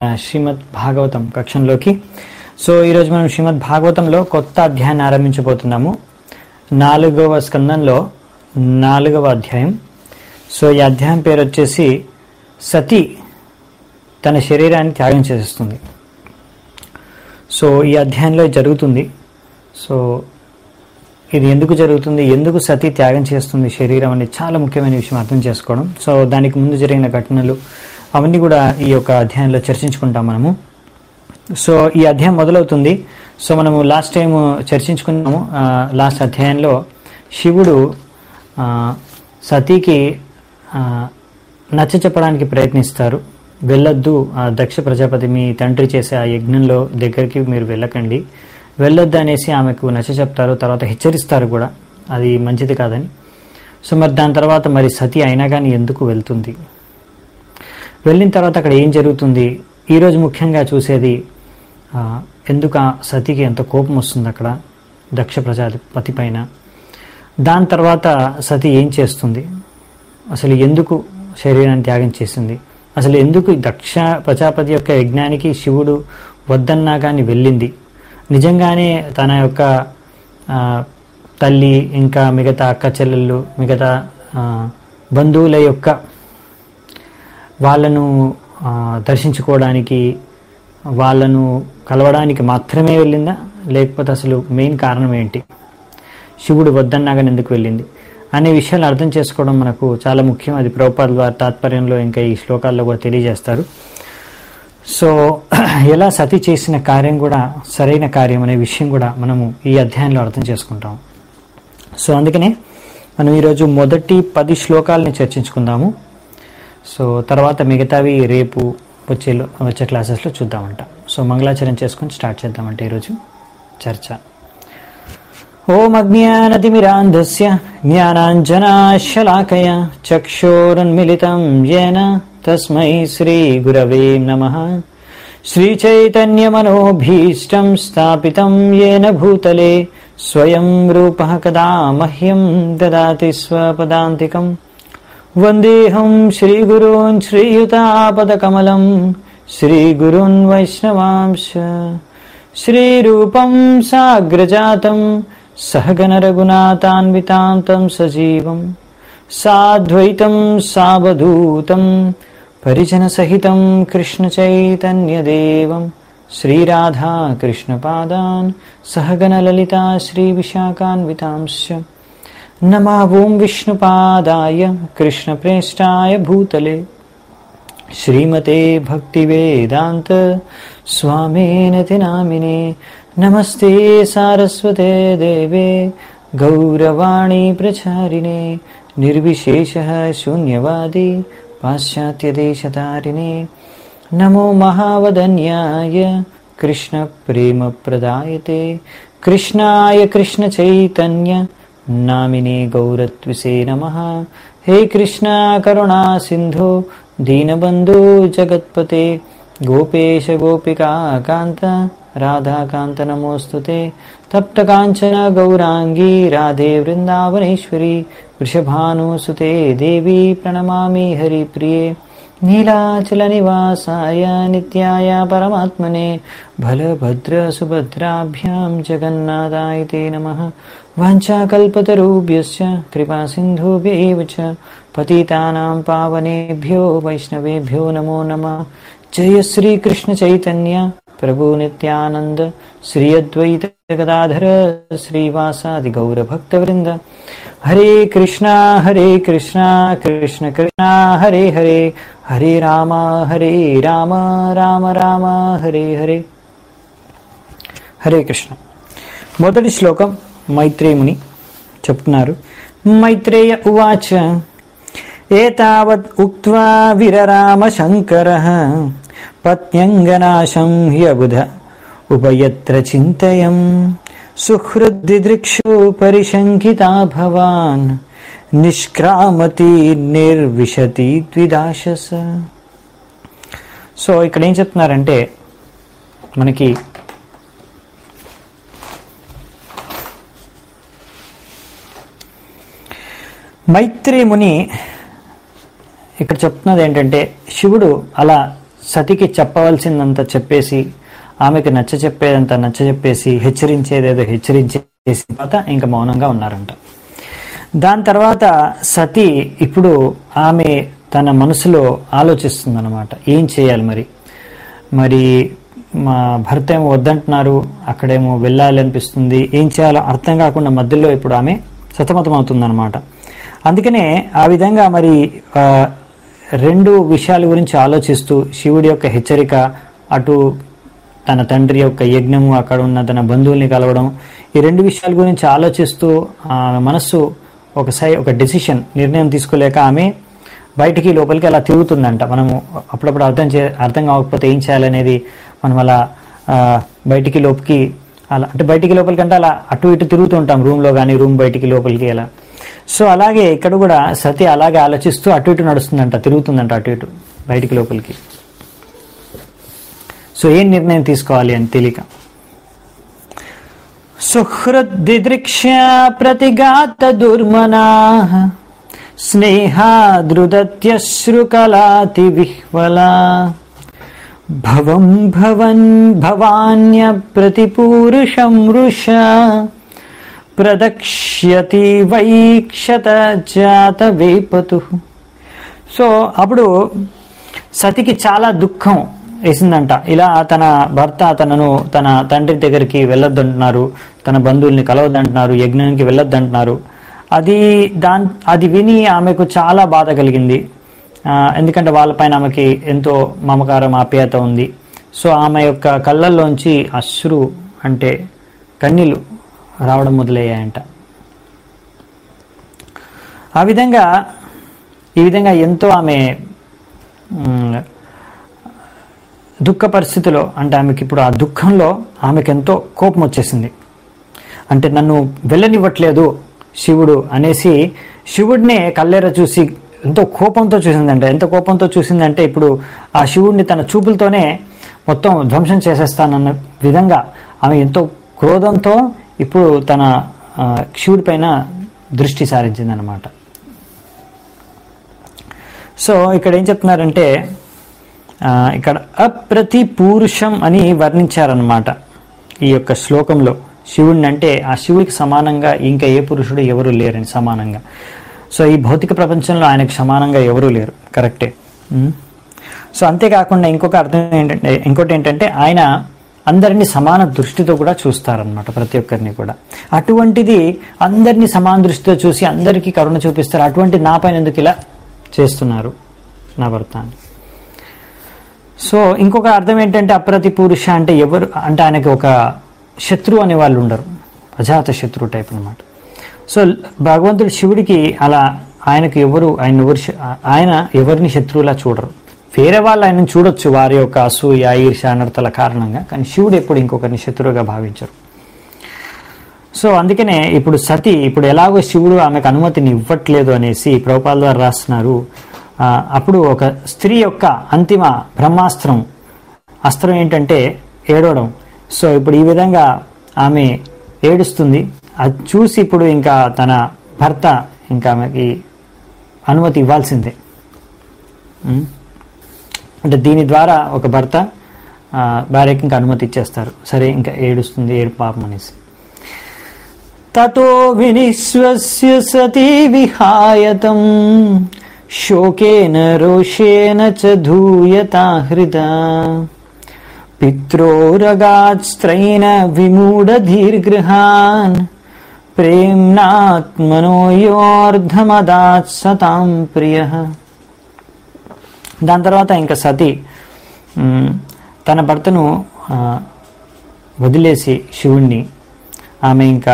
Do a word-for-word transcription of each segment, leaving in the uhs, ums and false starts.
శ్రీమద్ Bhagavatam కక్షంలోకి. So ఈరోజు మనం శ్రీమద్ భాగవతంలో కొత్త అధ్యాయాన్ని ఆరంభించబోతున్నాము. నాలుగవ స్కందంలో నాలుగవ అధ్యాయం. సో ఈ అధ్యాయం పేరు వచ్చేసి సతి తన శరీరాన్ని త్యాగం చేసేస్తుంది. సో ఈ అధ్యాయంలో జరుగుతుంది. సో ఇది ఎందుకు జరుగుతుంది, ఎందుకు సతి త్యాగం చేస్తుంది శరీరం అనేది చాలా ముఖ్యమైన విషయం అర్థం చేసుకోవడం. సో దానికి ముందు జరిగిన ఘటనలు అవన్నీ కూడా ఈ యొక్క అధ్యాయంలో చర్చించుకుంటాం మనము. సో ఈ అధ్యాయం మొదలవుతుంది. సో మనము లాస్ట్ టైం చర్చించుకున్నాము. లాస్ట్ అధ్యాయంలో శివుడు సతీకి నచ్చ చెప్పడానికి ప్రయత్నిస్తారు. వెళ్ళొద్దు, ఆ దక్ష ప్రజాపతి మీ తండ్రి చేసే ఆ యజ్ఞంలో దగ్గరికి మీరు వెళ్ళకండి, వెళ్ళొద్దు అనేసి ఆమెకు నచ్చ చెప్తారు. తర్వాత హెచ్చరిస్తారు కూడా అది మంచిది కాదని. సో మరి దాని తర్వాత మరి సతీ అయినా కానీ ఎందుకు వెళ్తుంది, వెళ్ళిన తర్వాత అక్కడ ఏం జరుగుతుంది, ఈరోజు ముఖ్యంగా చూసేది ఎందుకు ఆ సతీకి ఎంత కోపం వస్తుంది అక్కడ దక్ష ప్రజాపతి పైన, దాని తర్వాత సతీ ఏం చేస్తుంది, అసలు ఎందుకు శరీరాన్ని త్యాగం చేసింది, అసలు ఎందుకు దక్ష ప్రజాపతి యొక్క యజ్ఞానికి శివుడు వద్దన్నా కానీ వెళ్ళింది, నిజంగానే తన యొక్క తల్లి ఇంకా మిగతా అక్క చెల్లెళ్ళు మిగతా బంధువుల యొక్క వాళ్ళను దర్శించుకోవడానికి వాళ్ళను కలవడానికి మాత్రమే వెళ్ళిందా, లేకపోతే అసలు మెయిన్ కారణం ఏంటి, శివుడు వద్దన్నాగానే ఎందుకు వెళ్ళింది అనే విషయాలు అర్థం చేసుకోవడం మనకు చాలా ముఖ్యం. అది ప్రభుపాదుల వారి తాత్పర్యంలో ఇంకా ఈ శ్లోకాల్లో కూడా తెలియజేస్తారు. సో ఎలా సతి చేసిన కార్యం కూడా సరైన కార్యం అనే విషయం కూడా మనము ఈ అధ్యాయంలో అర్థం చేసుకుంటాము. సో అందుకనే మనం ఈరోజు మొదటి పది శ్లోకాలని చర్చించుకుందాము. సో తర్వాత మిగతావి రేపు వచ్చే వచ్చే క్లాసెస్లో చూద్దామంట. సో మంగళాచరణ చేసుకొని స్టార్ట్ చేద్దామంటే ఈరోజు చర్చ. ఓం అజ్ఞానతిమిరాంధస్య జ్ఞానాంజనాశలాకయ చక్షోరున్మిళితం యేన తస్మై శ్రీ గురవే నమః. శ్రీచైతన్యమనోభీష్టం స్థాపితం యేన భూతలే స్వయం రూపః కదా మహ్యం దదాతి స్వపదాంతికం. వందేహం శ్రీగురూన్ శ్రీయుతాపదకమలం శ్రీగురున్ వైష్ణవాంశ. శ్రీరూపం సాగ్రజాతం సహగణ రఘునాథాన్వితాంతం సజీవం సాద్వైతం సావధూతం పరిజన సహితం కృష్ణ చైతన్యదేవం శ్రీరాధా కృష్ణపాదాన్ సహగణ లలితా శ్రీ విశాఖాన్వితాంశ. నమః ఓం విష్ణుపాదాయ కృష్ణప్రేష్టాయ భూతలే శ్రీమతే భక్తివేదాంత స్వామినతి నామినే. నమస్తే సారస్వతే దేవే గౌరవాణి ప్రచారిణే నిర్విశేషః శూన్యవాది పాశ్చాత్యదేశతారిణే. నమో మహావదన్యాయ కృష్ణ ప్రేమ ప్రదాయతే కృష్ణాయ కృష్ణ చైతన్య నామినే గౌరత్విసే నమః. హే కృష్ణ కరుణా సింధో దీనబంధు జగత్పతే గోపేశ గోపికా కాంత రాధాకాంత నమోస్తుతే. తప్త కాంచన గౌరాంగీ రాధే వృందావనేశ్వరి వృషభానుసుతే దేవి ప్రణమామి హరిప్రియే. నీలాచల నివాసాయ నిత్యాయ పరమాత్మనే బలభద్ర సుభద్రాభ్యాం జగన్నాథాయ తే నమః. వాంఛాకల్పతరుభ్యశ్చ కృపా సింధుభ్యైవ చ పతితానాం పావనేభ్యో వైష్ణవేభ్యో నమో నమః. జయ శ్రీ కృష్ణ చైతన్య ప్రభు నిత్యానంద శ్రీ అద్వైత గదాధర శ్రీవాసాది గౌర భక్తవృంద. హరే కృష్ణ హరే కృష్ణ కృష్ణ కృష్ణ హరే హరే హరే రామ హరే రామ రామ రామ హరే హరే. హరే కృష్ణ. మొదటి శ్లోకం మైత్రేయుని చెప్తున్నారు. మైత్రేయ ఉవాచ ఏతావత్ ఉక్త్వా విరరామ శంకరః పత్న్యంగనాశం హ్యబుధ ఉపయత్ర చింతయం సుహృద్దిదృక్షు పరిశంకితా భవాన్ నిష్క్రామతి నిర్విశతి ద్విదాశస. సో ఇక్కడ ఏం చెప్తున్నారంటే మనకి మైత్రేయ ముని ఇక్కడ చెప్తున్నది ఏంటంటే శివుడు అలా సతికి చెప్పవలసిందంత చెప్పేసి ఆమెకు నచ్చ చెప్పేదంతా నచ్చ చెప్పేసి హెచ్చరించేదేదో హెచ్చరించేసి తర్వాత ఇంకా మౌనంగా ఉన్నారంట. దాని తర్వాత సతి ఇప్పుడు ఆమె తన మనసులో ఆలోచిస్తుందన్నమాట, ఏం చేయాలి మరి మరి మా భర్త ఏమో వద్దంటున్నారు, అక్కడేమో వెళ్ళాలి అనిపిస్తుంది, ఏం చేయాలో అర్థం కాకుండా మధ్యలో ఇప్పుడు ఆమె సతమతం అవుతుందన్నమాట. అందుకనే ఆ విధంగా మరి రెండు విషయాల గురించి ఆలోచిస్తూ శివుడి యొక్క హెచ్చరిక, అటు తన తండ్రి యొక్క యజ్ఞము, అక్కడ ఉన్న తన బంధువుల్ని కలవడం, ఈ రెండు విషయాల గురించి ఆలోచిస్తూ ఆమె మనస్సు ఒకసారి ఒక డెసిషన్ నిర్ణయం తీసుకోలేక ఆమె బయటికి లోపలికి అలా తిరుగుతుందంట. మనము అప్పుడప్పుడు అర్థం చే అర్థం కాకపోతే ఏం చేయాలనేది మనం అలా బయటికి లోపలికి అలా అంటే బయటికి లోపలికి అంటే అలా అటు ఇటు తిరుగుతూ ఉంటాం, రూమ్లో కానీ రూమ్ బయటికి లోపలికి అలా. సో అలాగే ఇక్కడ కూడా సతి అలాగే ఆలోచిస్తూ అటు ఇటు నడుస్తుందంట, తిరుగుతుందంట అటు ఇటు బయటికి లోపలికి. సో ఏం నిర్ణయం తీసుకోవాలి అని తెలియక సుహృద్దిదృక్ష్యా ప్రతిఘాత దుర్మనా స్నేహాదృదత్యశ్రుకలాతి విహ్వలా భవం భవన్ భవాన్య ప్రతిపూరుషం వృష ప్రదక్ష్యతి వైక్షత జాత వేపతు. సో అప్పుడు సతికి చాలా దుఃఖం వేసిందంట. ఇలా తన భర్త తనను తన తండ్రి దగ్గరికి వెళ్ళొద్దంటున్నారు, తన బంధువుల్ని కలవద్దంటున్నారు, యజ్ఞానికి వెళ్ళొద్దంటున్నారు. అది దాని అది విని ఆమెకు చాలా బాధ కలిగింది. ఎందుకంటే వాళ్ళపైన ఆమెకి ఎంతో మమకారం ఆప్యాయత ఉంది. సో ఆమె యొక్క కళ్ళల్లోంచి అశ్రు అంటే కన్నీళ్ళు రావడం మొదలయ్యాయంట. ఆ విధంగా ఈ విధంగా ఎంతో ఆమె దుఃఖ పరిస్థితిలో, అంటే ఆమెకి ఇప్పుడు ఆ దుఃఖంలో ఆమెకు ఎంతో కోపం వచ్చేసింది. అంటే నన్ను వెళ్ళనివ్వట్లేదు శివుడు అనేసి శివుడినే కళ్ళెర చూసి ఎంతో కోపంతో చూసిందంటే ఎంత కోపంతో చూసిందంటే ఇప్పుడు ఆ శివుడిని తన చూపులతోనే మొత్తం ధ్వంసం చేసేస్తానన్న విధంగా ఆమె ఎంతో క్రోధంతో ఇప్పుడు తన శివుడి పైన దృష్టి సారించింది అన్నమాట. సో ఇక్కడ ఏం చెప్తున్నారంటే ఇక్కడ అప్రతి పూరుషం అని వర్ణించారనమాట ఈ యొక్క శ్లోకంలో శివుడిని. అంటే ఆ శివుడికి సమానంగా ఇంకా ఏ పురుషుడు ఎవరు లేరని సమానంగా. సో ఈ భౌతిక ప్రపంచంలో ఆయనకు సమానంగా ఎవరూ లేరు, కరెక్టే. సో అంతేకాకుండా ఇంకొక అర్థం ఏంటంటే ఇంకోటి ఏంటంటే ఆయన అందరినీ సమాన దృష్టితో కూడా చూస్తారనమాట, ప్రతి ఒక్కరిని కూడా. అటువంటిది అందరినీ సమాన దృష్టితో చూసి అందరికీ కరుణ చూపిస్తారు. అటువంటి నా పైన ఎందుకు ఇలా చేస్తున్నారు నా భర్త అని. సో ఇంకొక అర్థం ఏంటంటే అప్రతి పురుష అంటే ఎవరు అంటే ఆయనకి ఒక శత్రువు అనే వాళ్ళు ఉండరు, అజాత శత్రువు టైప్ అనమాట. సో భగవంతుడు శివుడికి అలా ఆయనకు ఎవరు ఆయన ఎవరు ఆయన ఎవరిని శత్రువులా చూడరు. వేరే వాళ్ళు ఆయనను చూడొచ్చు వారి యొక్క అసూయ ఈర్ష అనర్థల కారణంగా, కానీ శివుడు ఎప్పుడు ఇంకొకరిని శత్రువుగా భావించరు. సో అందుకనే ఇప్పుడు సతి ఇప్పుడు ఎలాగో శివుడు ఆమెకు అనుమతిని ఇవ్వట్లేదు అనేసి ప్రభుపాల ద్వారా రాస్తున్నారు. అప్పుడు ఒక స్త్రీ యొక్క అంతిమ బ్రహ్మాస్త్రం అస్త్రం ఏంటంటే ఏడవడం. సో ఇప్పుడు ఈ విధంగా ఆమె ఏడుస్తుంది. అది చూసి ఇప్పుడు ఇంకా తన భర్త ఇంకా ఆమెకి అనుమతి ఇవ్వాల్సిందే. అంటే దీని ద్వారా ఒక భర్త భార్యకి ఇంకా అనుమతి ఇచ్చేస్తారు. సరే ఇంకా ఏడుస్తుంది, ఏడు పాపం అనేసి. తతో వినిశ్వస్య సతీ విహాయతం శోకేన రోషేణ చ ధూయతా హృదా పిత్రోరగాత్స్త్రైన విమూఢ దీర్ఘాన్ ప్రేమ్నాత్మనో యోర్ధమదాత్ సతాం ప్రియః. దాని తర్వాత ఇంకా సతి తన భర్తను వదిలేసి శివుణ్ణి ఆమె ఇంకా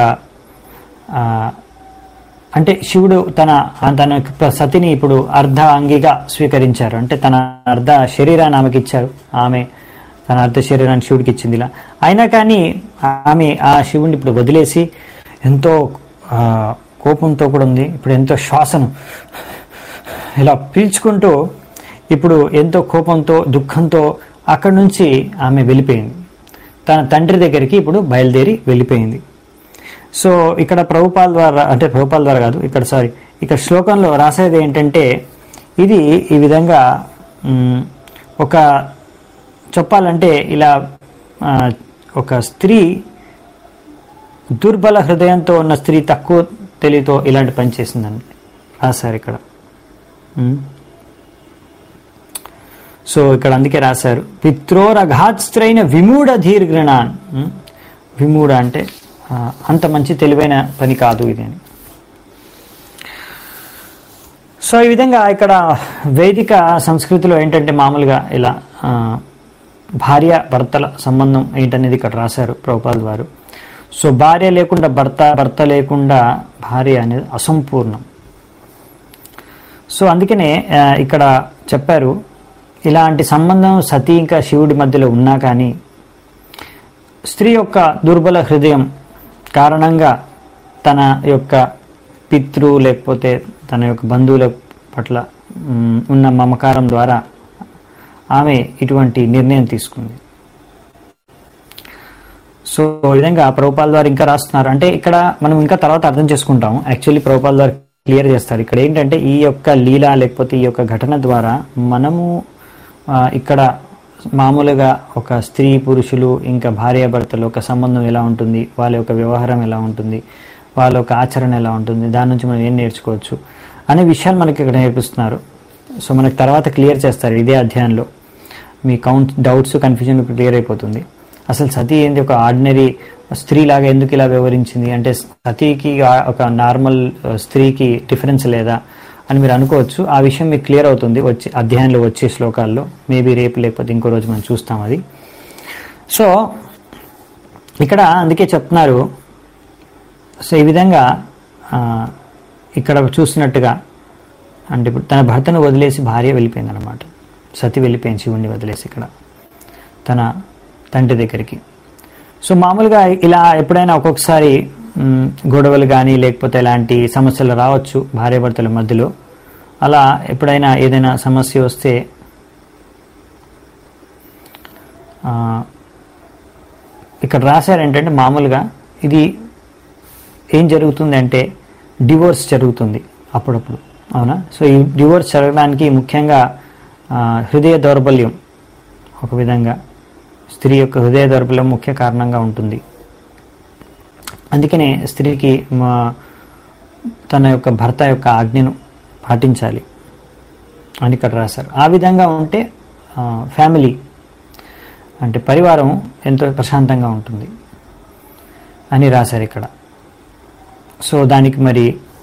అంటే శివుడు తన తన సతిని ఇప్పుడు అర్ధ అంగిగా స్వీకరించారు. అంటే తన అర్ధ శరీరాన్ని ఆమెకి ఇచ్చారు, ఆమె తన అర్ధ శరీరాన్ని శివుడికి ఇచ్చింది. ఇలా అయినా కానీ ఆమె ఆ శివుడిని ఇప్పుడు వదిలేసి ఎంతో కోపంతో కూడా ఉంది. ఇప్పుడు ఎంతో శ్వాసను ఇలా పీల్చుకుంటూ ఇప్పుడు ఎంతో కోపంతో దుఃఖంతో అక్కడి నుంచి ఆమె వెళ్ళిపోయింది. తన తండ్రి దగ్గరికి ఇప్పుడు బయలుదేరి వెళ్ళిపోయింది. సో ఇక్కడ ప్రభుపాల ద్వారా అంటే ప్రభుపాల ద్వారా కాదు ఇక్కడ సారీ ఇక్కడ శ్లోకంలో రాసేది ఏంటంటే ఇది ఈ విధంగా ఒక చెప్పాలంటే ఇలా ఒక స్త్రీ దుర్బల హృదయంతో ఉన్న స్త్రీ తక్కువ తెలివితో ఇలాంటి పని చేసిందండి రాశారు ఇక్కడ. సో ఇక్కడ అందుకే రాశారు పిత్రోరఘాత్స్త్రైన విమూఢ ధీర్ఘృణాన్. విమూఢ అంటే అంత మంచి తెలివైన పని కాదు ఇది అని. సో ఈ విధంగా ఇక్కడ వేదిక సంస్కృతిలో ఏంటంటే మామూలుగా ఇలా భార్య భర్తల సంబంధం ఏంటనేది ఇక్కడ రాశారు ప్రభుపాదుల వారు. సో భార్య లేకుండా భర్త, భర్త లేకుండా భార్య అనేది అసంపూర్ణం. సో అందుకనే ఇక్కడ చెప్పారు ఇలాంటి సంబంధం సతీ ఇంకా శివుడి మధ్యలో ఉన్నా కానీ స్త్రీ యొక్క దుర్బల హృదయం కారణంగా తన యొక్క పితృ లేకపోతే తన యొక్క బంధువుల పట్ల ఉన్న మమకారం ద్వారా ఆమె ఇటువంటి నిర్ణయం తీసుకుంది. సో ఈ విధంగా ప్రభుపాదుల వారు ఇంకా రాస్తున్నారు. అంటే ఇక్కడ మనం ఇంకా తర్వాత అర్థం చేసుకుంటాం. యాక్చువల్లీ ప్రభుపాదుల వారు క్లియర్ చేస్తారు. ఇక్కడ ఏంటంటే ఈ యొక్క లీల లేకపోతే ఈ యొక్క ఘటన ద్వారా మనము ఇక్కడ మామూలుగా ఒక స్త్రీ పురుషులు ఇంకా భార్యాభర్తలు ఒక సంబంధం ఎలా ఉంటుంది, వాళ్ళ యొక్క వ్యవహారం ఎలా ఉంటుంది, వాళ్ళ యొక్క ఆచరణ ఎలా ఉంటుంది, దాని నుంచి మనం ఏం నేర్చుకోవచ్చు అనే విషయాలు మనకి ఇక్కడ నేర్పిస్తున్నారు. సో మనకు తర్వాత క్లియర్ చేస్తారు ఇదే అధ్యాయంలో. మీ కౌంట్ డౌట్స్ కన్ఫ్యూజన్ క్లియర్ అయిపోతుంది. అసలు సతీ ఏంటి, ఒక ఆర్డినరీ స్త్రీలాగా ఎందుకు ఇలా వ్యవహరించింది అంటే సతీకి ఒక నార్మల్ స్త్రీకి డిఫరెన్స్ లేదా అని మీరు అనుకోవచ్చు. ఆ విషయం మీకు క్లియర్ అవుతుంది వచ్చి అధ్యాయంలో వచ్చే శ్లోకాల్లో. మేబీ రేపు లేకపోతే ఇంకో రోజు మనం చూస్తాం అది. సో ఇక్కడ అందుకే చెప్తున్నారు. సో ఈ విధంగా ఇక్కడ చూసినట్టుగా అంటే ఇప్పుడు తన భర్తను వదిలేసి భార్య వెళ్ళిపోయింది అనమాట. సతి వెళ్ళిపోయింది శివుణ్ణి వదిలేసి ఇక్కడ తన తండ్రి దగ్గరికి. సో మామూలుగా ఇలా ఎప్పుడైనా ఒక్కొక్కసారి గొడవలు కానీ లేకపోతే ఇలాంటి సమస్యలు రావచ్చు భార్యాభర్తల మధ్యలో. అలా ఎప్పుడైనా ఏదైనా సమస్య వస్తే ఇక్కడ రాశారు ఏంటంటే మామూలుగా ఇది ఏం జరుగుతుంది అంటే డివోర్స్ జరుగుతుంది అప్పుడప్పుడు, అవునా. సో ఈ డివోర్స్ జరగడానికి ముఖ్యంగా హృదయ దౌర్బల్యం, ఒక విధంగా స్త్రీ యొక్క హృదయ దౌర్బల్యం ముఖ్య కారణంగా ఉంటుంది. అందుకనే స్త్రీకి తన యొక్క భర్త యొక్క ఆజ్ఞను పాటించాలి అని ఇక్కడ రాశారు. ఆ విధంగా ఉంటే ఫ్యామిలీ అంటే పరివారం ఎంతో ప్రశాంతంగా ఉంటుంది అని రాశారు ఇక్కడ. సో దానికి మరి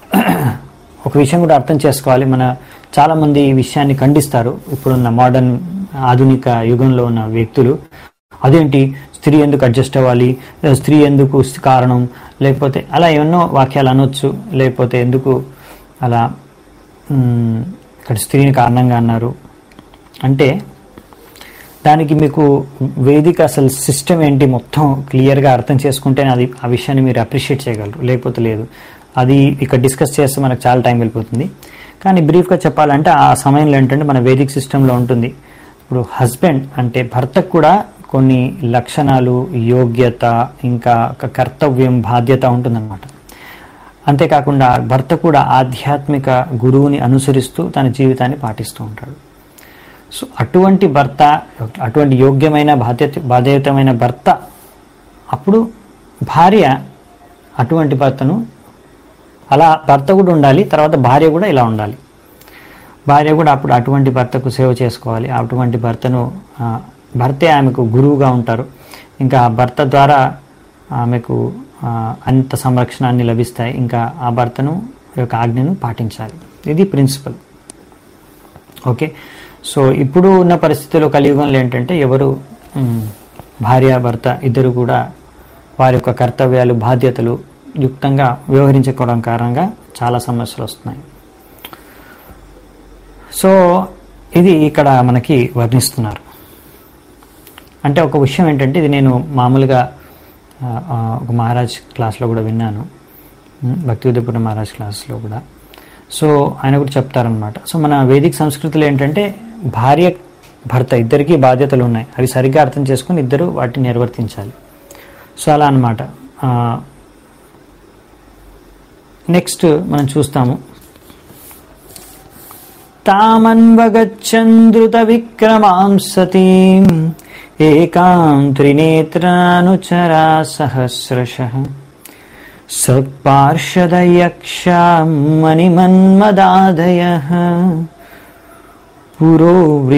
ఒక విషయం కూడా అర్థం చేసుకోవాలి. మన చాలామంది ఈ విషయాన్ని ఖండిస్తారు ఇప్పుడున్న మోడర్న్ ఆధునిక యుగంలో ఉన్న వ్యక్తులు. అదేంటి స్త్రీ ఎందుకు అడ్జస్ట్ అవ్వాలి, స్త్రీ ఎందుకు కారణం, లేకపోతే అలా ఎన్నో వాక్యాలు అనొచ్చు. లేకపోతే ఎందుకు అలా ఇక్కడ స్త్రీని కారణంగా అన్నారు అంటే దానికి మీకు వేదిక అసలు సిస్టమ్ ఏంటి మొత్తం క్లియర్గా అర్థం చేసుకుంటేనే అది ఆ విషయాన్ని మీరు అప్రిషియేట్ చేయగలరు, లేకపోతే లేదు. అది ఇక్కడ డిస్కస్ చేస్తే మనకు చాలా టైం వెళ్ళిపోతుంది. కానీ బ్రీఫ్గా చెప్పాలంటే ఆ సమయంలో ఏంటంటే మన వేదిక సిస్టంలో ఉంటుంది. ఇప్పుడు హస్బెండ్ అంటే భర్తకు కూడా కొన్ని లక్షణాలు, యోగ్యత, ఇంకా ఒక కర్తవ్యం, బాధ్యత ఉంటుందన్నమాట. అంతేకాకుండా భర్త కూడా ఆధ్యాత్మిక గురువుని అనుసరిస్తూ తన జీవితాన్ని పాటిస్తూ ఉంటాడు. సో అటువంటి భర్త, అటువంటి యోగ్యమైన బాధ్యత బాధ్యతమైన భర్త, అప్పుడు భార్య అటువంటి భర్తను అలా భర్త కూడా ఉండాలి, తర్వాత భార్య కూడా ఇలా ఉండాలి. భార్య కూడా అప్పుడు అటువంటి భర్తకు సేవ చేసుకోవాలి. అటువంటి భర్తను భర్తే ఆమెకు గురువుగా ఉంటారు. ఇంకా ఆ భర్త ద్వారా ఆమెకు అంత సంరక్షణాన్ని లభిస్తాయి. ఇంకా ఆ భర్తను యొక్క ఆజ్ఞను పాటించాలి. ఇది ప్రిన్సిపల్. ఓకే. సో ఇప్పుడు ఉన్న పరిస్థితుల్లో కలియుగంలో ఏంటంటే ఎవరు భార్య భర్త ఇద్దరు కూడా వారి యొక్క కర్తవ్యాలు, బాధ్యతలు యుక్తంగా వ్యవహరించుకోవడం కారణంగా చాలా సమస్యలు వస్తున్నాయి. సో ఇది ఇక్కడ మనకి వర్ణిస్తున్నారు. అంటే ఒక విషయం ఏంటంటే ఇది నేను మామూలుగా ఒక మహారాజ్ క్లాస్లో కూడా విన్నాను, భక్తి ఉదయపూర్ణ మహారాజ్ క్లాస్లో కూడా. సో ఆయన కూడా చెప్తారనమాట. సో మన వేదిక సంస్కృతిలో ఏంటంటే భార్య భర్త ఇద్దరికీ బాధ్యతలు ఉన్నాయి. అవి సరిగ్గా అర్థం చేసుకుని ఇద్దరు వాటిని నిర్వర్తించాలి. సో అలా అన్నమాట. నెక్స్ట్ మనం చూస్తాము. తామన్వగచ్చంద్రుత విక్రమాం సతీం ఏకాం త్రినేత్రానుచరా సహస్రశః సత్పార్షదయక్షా మణిమన్మదాదయః పురో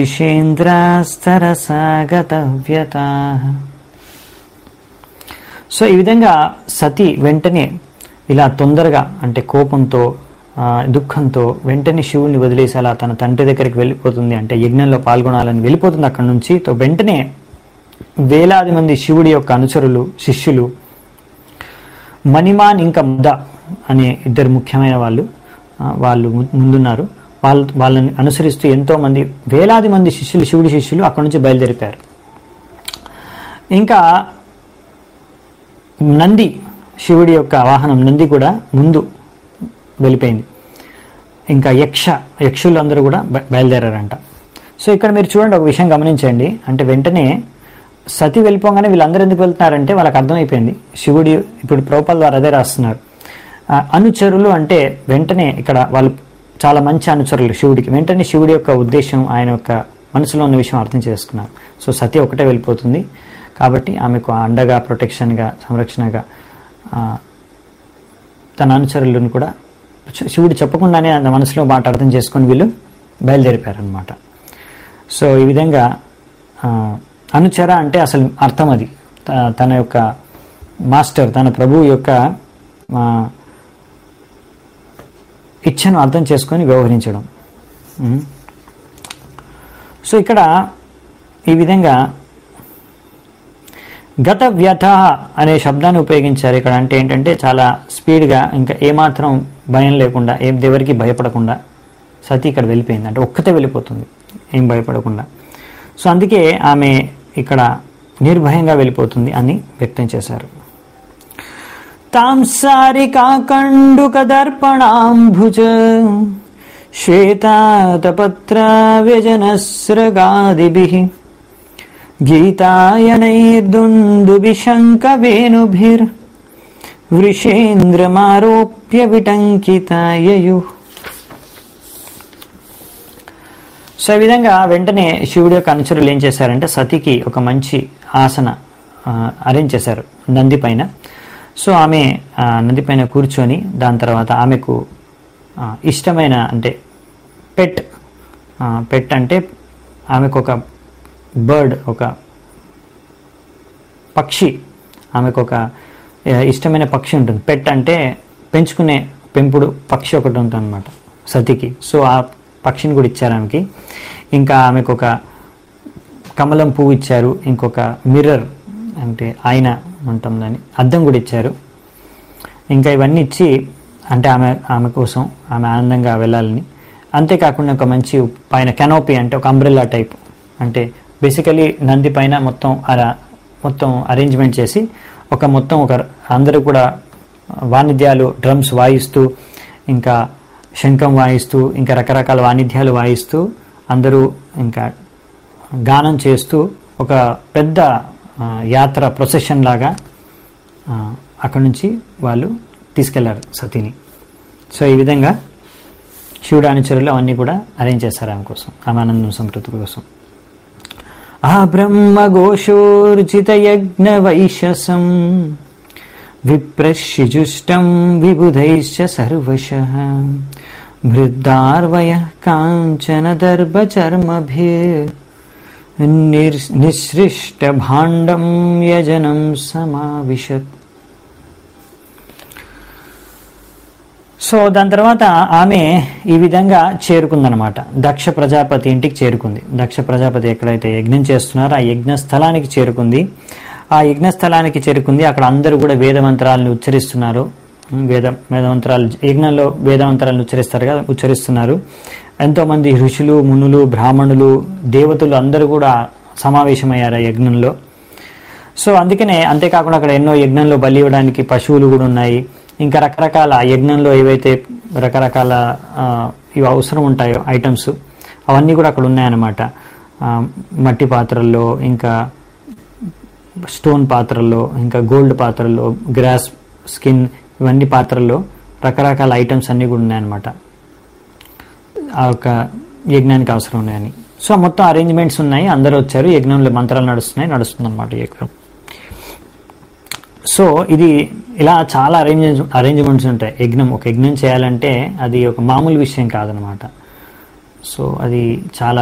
వృషేంద్రాస్తరసాగతవ్యతాః. సో ఈ విధంగా సతి వెంటనే ఇలా తొందరగా అంటే కోపంతో దుఃఖంతో వెంటనే శివుణ్ణి వదిలేసి అలా తన తండ్రి దగ్గరికి వెళ్ళిపోతుంది. అంటే యజ్ఞంలో పాల్గొనాలని వెళ్ళిపోతుంది అక్కడి నుంచి. తో వెంటనే వేలాది మంది శివుడి యొక్క అనుచరులు శిష్యులు మణిమాన్ ఇంకా ముద్ద అనే ఇద్దరు ముఖ్యమైన వాళ్ళు వాళ్ళు ముందున్నారు. వాళ్ళ వాళ్ళని అనుసరిస్తూ ఎంతో మంది వేలాది మంది శిష్యులు శివుడి శిష్యులు అక్కడి నుంచి బయలుదేరిపారు. ఇంకా నంది శివుడి యొక్క వాహనం నంది కూడా ముందు వెళ్ళిపోయింది. ఇంకా యక్ష యక్షులు అందరూ కూడా బయలుదేరారంట. సో ఇక్కడ మీరు చూడండి, ఒక విషయం గమనించండి. అంటే వెంటనే సతి వెళ్ళిపోగానే వీళ్ళందరూ ఎందుకు వెళ్తున్నారంటే వాళ్ళకి అర్థమైపోయింది. శివుడి ఇప్పుడు ప్రభుపాల ద్వారా అదే రాస్తున్నారు. అనుచరులు అంటే వెంటనే ఇక్కడ వాళ్ళు చాలా మంచి అనుచరులు శివుడికి. వెంటనే శివుడి యొక్క ఉద్దేశం ఆయన యొక్క మనసులో ఉన్న విషయం అర్థం చేసుకున్నారు. సో సతి ఒకటే వెళ్ళిపోతుంది కాబట్టి ఆమెకు అండగా ప్రొటెక్షన్గా సంరక్షణగా తన అనుచరులను కూడా శివుడు చెప్పకుండానే ఆ మనసులో మాట అర్థం చేసుకొని వీళ్ళు బయలుదేరిపారనమాట. సో ఈ విధంగా అనుచర అంటే అసలు అర్థం అది తన యొక్క మాస్టర్ తన ప్రభువు యొక్క ఇచ్ఛను అర్థం చేసుకొని వ్యవహరించడం. సో ఇక్కడ ఈ విధంగా గత వ్యథ అనే శబ్దాన్ని ఉపయోగించారు ఇక్కడ. అంటే ఏంటంటే చాలా స్పీడ్గా ఇంకా ఏమాత్రం భయం లేకుండా ఏం ఎవరికి భయపడకుండా సతి ఇక్కడ వెళ్ళిపోయింది. అంటే ఒక్కతే వెళ్ళిపోతుంది ఏం భయపడకుండా. సో అందుకే ఆమె ఇక్కడ నిర్భయంగా వెళ్ళిపోతుంది అని వ్యక్తం చేశారు. తాంసారికాకండుక దర్పణాంభుజ శ్వేతాతపత్ర వ్యజనస్రగాదిభిః గీతాయనైర్దుందుభిశంఖవేణుభిర్ వృషేంద్రమారోప్య విటంకితాయయుః. సో ఈ విధంగా వెంటనే శివుడి యొక్క అనుచరులు ఏం చేశారంటే సతికి ఒక మంచి ఆసన అరేంజ్ చేశారు నంది పైన. సో ఆమె నంది పైన కూర్చొని దాని తర్వాత ఆమెకు ఇష్టమైన అంటే పెట్ పెట్ అంటే ఆమెకు ఒక బర్డ్ ఒక పక్షి ఆమెకు ఒక ఇష్టమైన పక్షి ఉంటుంది. పెట్ అంటే పెంచుకునే పెంపుడు పక్షి ఒకటి ఉంటుంది అనమాట సతికి. సో ఆ పక్షిని కూడా ఇచ్చారు ఆమెకి. ఇంకా ఆమెకు ఒక కమలం పువ్వు ఇచ్చారు. ఇంకొక మిర్రర్ అంటే ఆయన అంటాం దాన్ని అద్దం కూడా ఇచ్చారు. ఇంకా ఇవన్నీ ఇచ్చి అంటే ఆమె ఆమె కోసం ఆమె ఆనందంగా వెళ్ళాలని. అంతేకాకుండా ఒక మంచి పైన కెనోపీ అంటే ఒక అంబ్రెల్లా టైప్ అంటే బేసికలీ నంది పైన మొత్తం అలా మొత్తం అరేంజ్మెంట్ చేసి ఒక మొత్తం ఒక అందరూ కూడా వాయిద్యాలు డ్రమ్స్ వాయిస్తూ ఇంకా శంఖం వాయిస్తూ ఇంకా రకరకాల వాయిద్యాలు వాయిస్తూ అందరూ ఇంకా గానం చేస్తూ ఒక పెద్ద యాత్ర ప్రొసెషన్ లాగా అక్కడి నుంచి వాళ్ళు తీసుకెళ్లారు సతీని. సో ఈ విధంగా శివుడు అనుచరులు అవన్నీ కూడా అరేంజ్ చేశారు ఆమె కోసం, ఆమె ఆనందం సంతృప్తి కోసం. ఆ బ్రహ్మ ఘోషోర్జిత యజ్ఞ వైశసం విప్రశిజుష్టం విబుధైశ్చ సర్వశః మృద్దార్వయ కాంచన దర్భ చర్మభిర్ నిసృష్ట భాండం యజనం సమావిశత్. సో దాని తర్వాత ఆమె ఈ విధంగా చేరుకుందనమాట. దక్ష ప్రజాపతి ఇంటికి చేరుకుంది. దక్ష ప్రజాపతి ఎక్కడైతే యజ్ఞం చేస్తున్నారో ఆ యజ్ఞ స్థలానికి చేరుకుంది. ఆ యజ్ఞ స్థలానికి చేరుకుంది అక్కడ అందరూ కూడా వేదమంత్రాలను ఉచ్చరిస్తున్నారు. వేద వేదమంత్రాలు యజ్ఞంలో వేదమంత్రాలను ఉచ్చరిస్తారు కదా, ఉచ్చరిస్తున్నారు. ఎంతోమంది ఋషులు మునులు బ్రాహ్మణులు దేవతలు అందరూ కూడా సమావేశమయ్యారు ఆ యజ్ఞంలో. సో అందుకనే అంతేకాకుండా అక్కడ ఎన్నో యజ్ఞంలో బలి ఇవ్వడానికి పశువులు కూడా ఉన్నాయి. ఇంకా రకరకాల యజ్ఞంలో ఏవైతే రకరకాల ఇవి అవసరం ఉంటాయో ఐటమ్స్ అవన్నీ కూడా అక్కడ ఉన్నాయన్నమాట. మట్టి పాత్రల్లో ఇంకా స్టోన్ పాత్రల్లో ఇంకా గోల్డ్ పాత్రల్లో గ్రాస్ స్కిన్ ఇవన్నీ పాత్రల్లో రకరకాల ఐటమ్స్ అన్నీ కూడా ఉన్నాయన్నమాట ఆ యొక్క యజ్ఞానికి అవసరం ఉన్నాయని. సో మొత్తం అరేంజ్మెంట్స్ ఉన్నాయి, అందరూ వచ్చారు, యజ్ఞంలో మంత్రాలు నడుస్తున్నాయి, నడుస్తుంది అనమాట యజ్ఞం. సో ఇది ఇలా చాలా అరేంజ్ అరేంజ్మెంట్స్ ఉంటాయి. యజ్ఞం ఒక యజ్ఞం చేయాలంటే అది ఒక మామూలు విషయం కాదనమాట. సో అది చాలా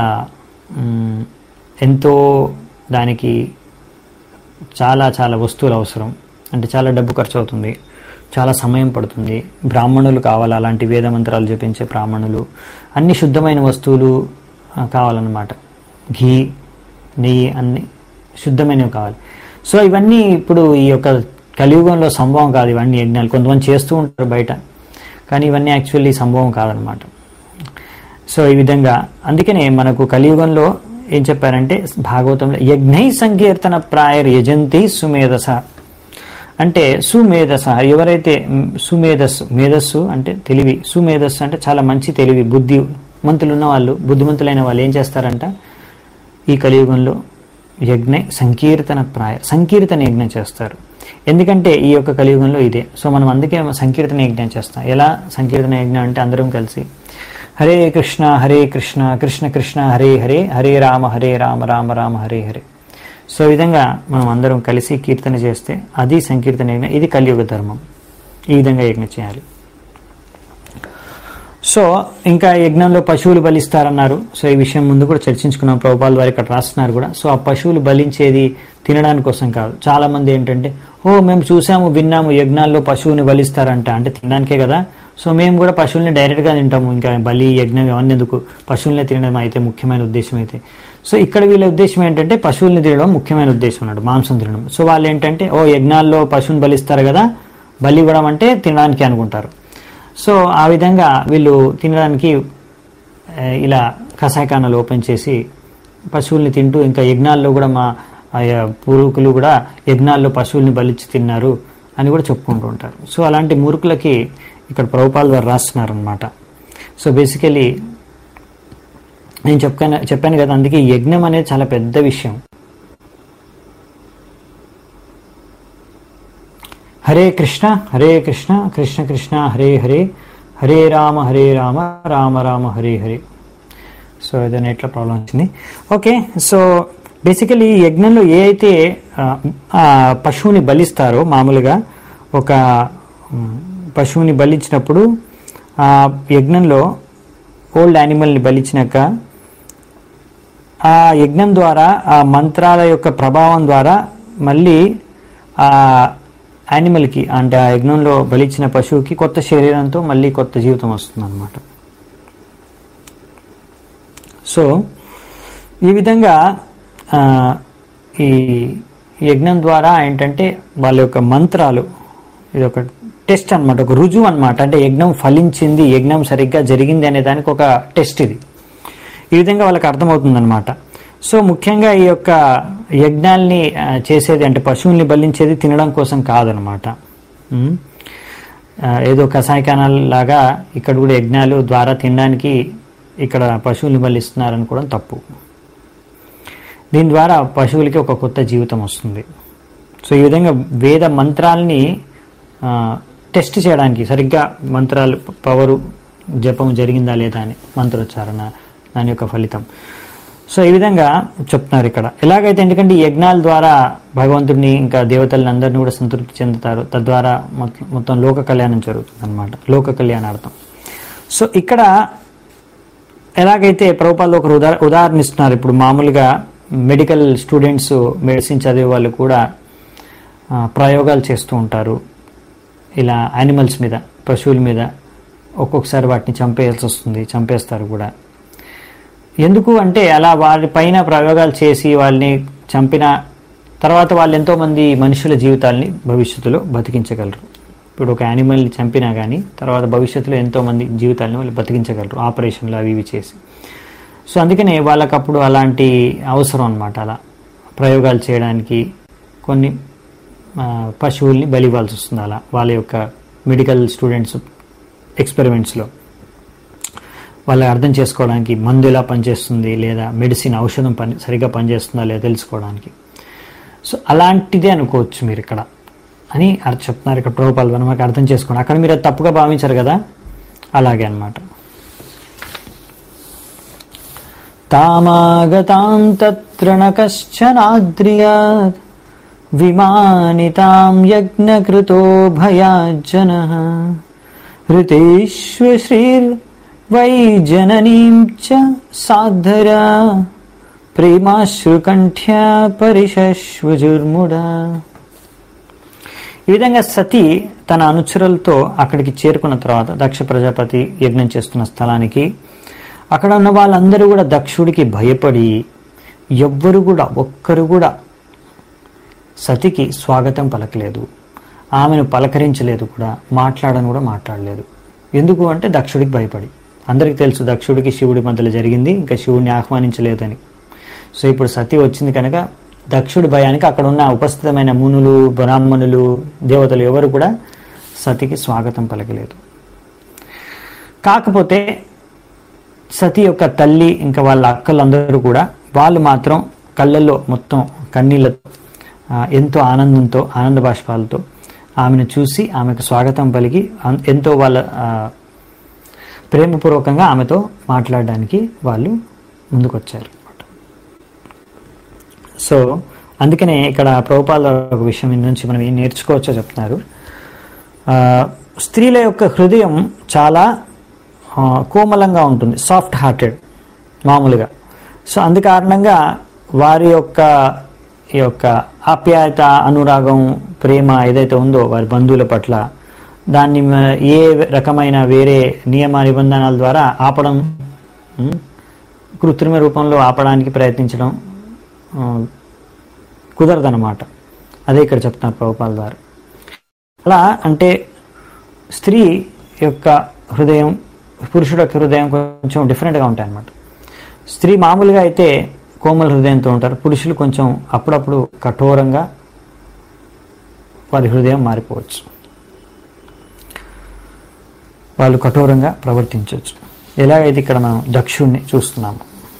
ఎంతో దానికి చాలా చాలా వస్తువులు అవసరం, అంటే చాలా డబ్బు ఖర్చు అవుతుంది, చాలా సమయం పడుతుంది. బ్రాహ్మణులు కావాలి, అలాంటి వేద మంత్రాలు జపించే బ్రాహ్మణులు, అన్ని శుద్ధమైన వస్తువులు కావాలన్నమాట. ఘీ, నెయ్యి అన్ని శుద్ధమైనవి కావాలి. సో ఇవన్నీ ఇప్పుడు ఈ యొక్క కలియుగంలో సంభవం కాదు. ఇవన్నీ యజ్ఞాలు కొంతమంది చేస్తూ ఉంటారు బయట, కానీ ఇవన్నీ యాక్చువల్లీ సంభవం కాదనమాట. సో ఈ విధంగా అందుకనే మనకు కలియుగంలో ఏం చెప్పారంటే భాగవతంలో యజ్ఞై సంకీర్తన ప్రాయర్ యజంతి సుమేధస అంటే సుమేధస, ఎవరైతే సుమేధస్సు, మేధస్సు అంటే తెలివి, సుమేధస్సు అంటే చాలా మంచి తెలివి, బుద్ధి మంతులు ఉన్న వాళ్ళు, బుద్ధిమంతులైన వాళ్ళు ఏం చేస్తారంట ఈ కలియుగంలో యజ్ఞ సంకీర్తన ప్రాయ సంకీర్తన యజ్ఞం చేస్తారు. ఎందుకంటే ఈ యొక్క కలియుగంలో ఇదే. సో మనం అందుకే సంకీర్తన యజ్ఞం చేస్తాం. ఎలా సంకీర్తన యజ్ఞం అంటే అందరం కలిసి హరే కృష్ణ హరే కృష్ణ కృష్ణ కృష్ణ హరే హరే హరే రామ హరే రామ రామ రామ హరే హరే. సో ఈ విధంగా మనం అందరం కలిసి కీర్తన చేస్తే అది సంకీర్తన యజ్ఞం. ఇది కలియుగ ధర్మం. ఈ విధంగా యజ్ఞం చేయాలి. సో ఇంకా యజ్ఞంలో పశువులు బలిస్తారన్నారు. సో ఈ విషయం ముందు కూడా చర్చించుకున్నాం, ప్రభుపాల్ వారు ఇక్కడ రాస్తున్నారు కూడా. సో ఆ పశువులు బలించేది తినడానికి కోసం కాదు. చాలా మంది ఏంటంటే ఓ మేము చూసాము విన్నాము యజ్ఞాల్లో పశువుని బలిస్తారంట, అంటే తినడానికే కదా, సో మేము కూడా పశువుల్ని డైరెక్ట్గా తింటాము, ఇంకా బలి యజ్ఞం అవన్నీ ఎందుకు, పశువుల్ని తినడం అయితే ముఖ్యమైన ఉద్దేశం అయితే. సో ఇక్కడ వీళ్ళ ఉద్దేశం ఏంటంటే పశువుల్ని తినడం ముఖ్యమైన ఉద్దేశం అన్నాడు, మాంసం తినడం. సో వాళ్ళు ఏంటంటే ఓ యజ్ఞాల్లో పశువుని బలిస్తారు కదా, బలి ఇవ్వడం అంటే తినడానికి అనుకుంటారు. సో ఆ విధంగా వీళ్ళు తినడానికి ఇలా కషాయఖానాలు ఓపెన్ చేసి పశువుల్ని తింటూ, ఇంకా యజ్ఞాల్లో కూడా మా పూర్వీకులు కూడా యజ్ఞాల్లో పశువుల్ని బలిచ్చి తిన్నారు అని కూడా చెప్పుకుంటూ ఉంటారు. సో అలాంటి మూర్ఖులకి ఇక్కడ ప్రభుపాల్ వారు రాస్తున్నారు అనమాట. సో బేసికలీ నేను చెప్పాను చెప్పాను కదా, అందుకే యజ్ఞం అనేది చాలా పెద్ద విషయం. హరే కృష్ణ హరే కృష్ణ కృష్ణ కృష్ణ హరే హరే హరే రామ హరే రామ రామ రామ హరే హరే. సో ఏదైనా ఎట్లా ప్రాబ్లం వచ్చింది. ఓకే, సో బేసికలీ యజ్ఞంలో ఏ అయితే పశువుని బలిస్తారో, మామూలుగా ఒక పశువుని బలిచ్చినప్పుడు ఆ యజ్ఞంలో ఓల్డ్ యానిమల్ని బలిచ్చినాక ఆ యజ్ఞం ద్వారా ఆ మంత్రాల యొక్క ప్రభావం ద్వారా మళ్ళీ ఆ యానిమల్కి, అంటే ఆ యజ్ఞంలో బలిచ్చిన పశువుకి కొత్త శరీరంతో మళ్ళీ కొత్త జీవితం వస్తుంది అన్నమాట. సో ఈ విధంగా ఈ యజ్ఞం ద్వారా ఏంటంటే వాళ్ళ యొక్క మంత్రాలు, ఇది ఒక టెస్ట్ అనమాట, ఒక రుజువు అనమాట. అంటే యజ్ఞం ఫలించింది, యజ్ఞం సరిగ్గా జరిగింది అనే దానికి ఒక టెస్ట్ ఇది. ఈ విధంగా వాళ్ళకి అర్థమవుతుంది అనమాట. సో ముఖ్యంగా ఈ యొక్క యజ్ఞాల్ని చేసేది, అంటే పశువుల్ని బలించేది తినడం కోసం కాదనమాట. ఏదో కషాయఖానాల లాగా ఇక్కడ కూడా యజ్ఞాలు ద్వారా తినడానికి ఇక్కడ పశువుల్ని బలిస్తున్నారనుకోవడం తప్పు. దీని ద్వారా పశువులకి ఒక కొత్త జీవితం వస్తుంది. సో ఈ విధంగా వేద మంత్రాల్ని టెస్ట్ చేయడానికి, సరిగ్గా మంత్రాలు పవరు జపం జరిగిందా లేదా అని, మంత్రోచ్చారణ దాని యొక్క ఫలితం. సో ఈ విధంగా చెప్తున్నారు ఇక్కడ. ఎలాగైతే ఎందుకంటే ఈ యజ్ఞాల ద్వారా భగవంతుడిని ఇంకా దేవతలను అందరినీ కూడా సంతృప్తి చెందుతారు, తద్వారా మొత్తం లోక కళ్యాణం జరుగుతుంది అనమాట, లోక కళ్యాణార్థం. సో ఇక్కడ ఎలాగైతే ప్రభుపాల్ ఒక ఉదా ఉదాహరణ ఇస్తున్నారు. ఇప్పుడు మామూలుగా మెడికల్ స్టూడెంట్స్, మెడిసిన్ చదివే వాళ్ళు కూడా ప్రయోగాలు చేస్తూ ఉంటారు ఇలా యానిమల్స్ మీద, పశువుల మీద. ఒక్కొక్కసారి వాటిని చంపేయాల్సి వస్తుంది, చంపేస్తారు కూడా. ఎందుకు అంటే అలా వారి పైన ప్రయోగాలు చేసి వాళ్ళని చంపిన తర్వాత వాళ్ళు ఎంతోమంది మనుషుల జీవితాల్ని భవిష్యత్తులో బతికించగలరు. ఇప్పుడు ఒక యానిమల్ని చంపినా కానీ తర్వాత భవిష్యత్తులో ఎంతోమంది జీవితాలని వాళ్ళు బతికించగలరు ఆపరేషన్లు అవి ఇవి చేసి. సో అందుకనే వాళ్ళకప్పుడు అలాంటి అవసరం అనమాట. అలా ప్రయోగాలు చేయడానికి కొన్ని పశువుల్ని బలి ఇవ్వాల్సి వస్తుంది. అలా వాళ్ళ యొక్క మెడికల్ స్టూడెంట్స్ ఎక్స్పెరిమెంట్స్లో వాళ్ళకి అర్థం చేసుకోవడానికి మందు ఎలా పనిచేస్తుంది, లేదా మెడిసిన్ ఔషధం పని సరిగ్గా పనిచేస్తుందా లేదా తెలుసుకోవడానికి. సో అలాంటిదే అనుకోవచ్చు మీరు ఇక్కడ అని అర్థం చెప్తున్నారు ఇక్కడ ప్రభుపాల్ వారు. మనకు అర్థం చేసుకోండి, అక్కడ మీరు తప్పుగా భావించారు కదా, అలాగే అనమాట. తామాగతాం తత్ర న కశ్చనాద్రియాత్ విమానితాం యజ్ఞకృతో భయాజ్జనః హృతేష్వశ్రీర్వై జననీం చ సాద్ధరా ప్రేమాశ్రుకంఠ్యా పరిశశ్వజుర్ముడా. ఈ విధంగా సతి తన అనుచరులతో అక్కడికి చేరుకున్న తర్వాత దక్ష ప్రజాపతి యజ్ఞం చేస్తున్న స్థలానికి అక్కడ ఉన్న వాళ్ళందరూ కూడా దక్షుడికి భయపడి ఎవ్వరు కూడా ఒక్కరు కూడా సతికి స్వాగతం పలకలేదు, ఆమెను పలకరించలేదు, కూడా మాట్లాడని కూడా మాట్లాడలేదు. ఎందుకు అంటే దక్షుడికి భయపడి. అందరికీ తెలుసు దక్షుడికి శివుడి మధ్యలో జరిగింది, ఇంకా శివుడిని ఆహ్వానించలేదని. సో ఇప్పుడు సతి వచ్చింది కనుక దక్షుడి భయానికి అక్కడ ఉన్న ఉపస్థితమైన మునులు, బ్రాహ్మణులు, దేవతలు ఎవరు కూడా సతికి స్వాగతం పలకలేదు. కాకపోతే సతి యొక్క తల్లి ఇంకా వాళ్ళ అక్కలందరూ కూడా వాళ్ళు మాత్రం కళ్ళల్లో మొత్తం కన్నీళ్ళతో ఎంతో ఆనందంతో ఆనంద బాష్పాలతో ఆమెను చూసి ఆమెకు స్వాగతం పలికి ఎంతో వాళ్ళ ప్రేమపూర్వకంగా ఆమెతో మాట్లాడడానికి వాళ్ళు ముందుకొచ్చారు. సో అందుకనే ఇక్కడ ప్రభుపాద ఒక విషయం నుంచి మనం ఏం నేర్చుకోవచ్చో చెప్తున్నారు. స్త్రీల యొక్క హృదయం చాలా కోమలంగా ఉంటుంది, సాఫ్ట్ హార్టెడ్ మామూలుగా. సో అందు కారణంగా వారి యొక్క ఈ యొక్క ఆప్యాయత, అనురాగం, ప్రేమ ఏదైతే ఉందో వారి బంధువుల పట్ల దాన్ని ఏ రకమైన వేరే నియమ నిబంధనల ద్వారా ఆపడం, కృత్రిమ రూపంలో ఆపడానికి ప్రయత్నించడం కుదరదన్నమాట. అదే ఇక్కడ చెప్తున్నారు ప్రభుపాల ద్వారా. అలా అంటే స్త్రీ యొక్క హృదయం పురుషుడు యొక్క హృదయం కొంచెం డిఫరెంట్గా ఉంటాయి అన్నమాట. స్త్రీ మామూలుగా అయితే కోమల హృదయంతో ఉంటారు, పురుషులు కొంచెం అప్పుడప్పుడు కఠోరంగా వారి హృదయం మారిపోవచ్చు, వాళ్ళు కఠోరంగా ప్రవర్తించవచ్చు. ఎలాగైతే ఇక్కడ మనం దక్షుణ్ణి చూస్తున్నాము.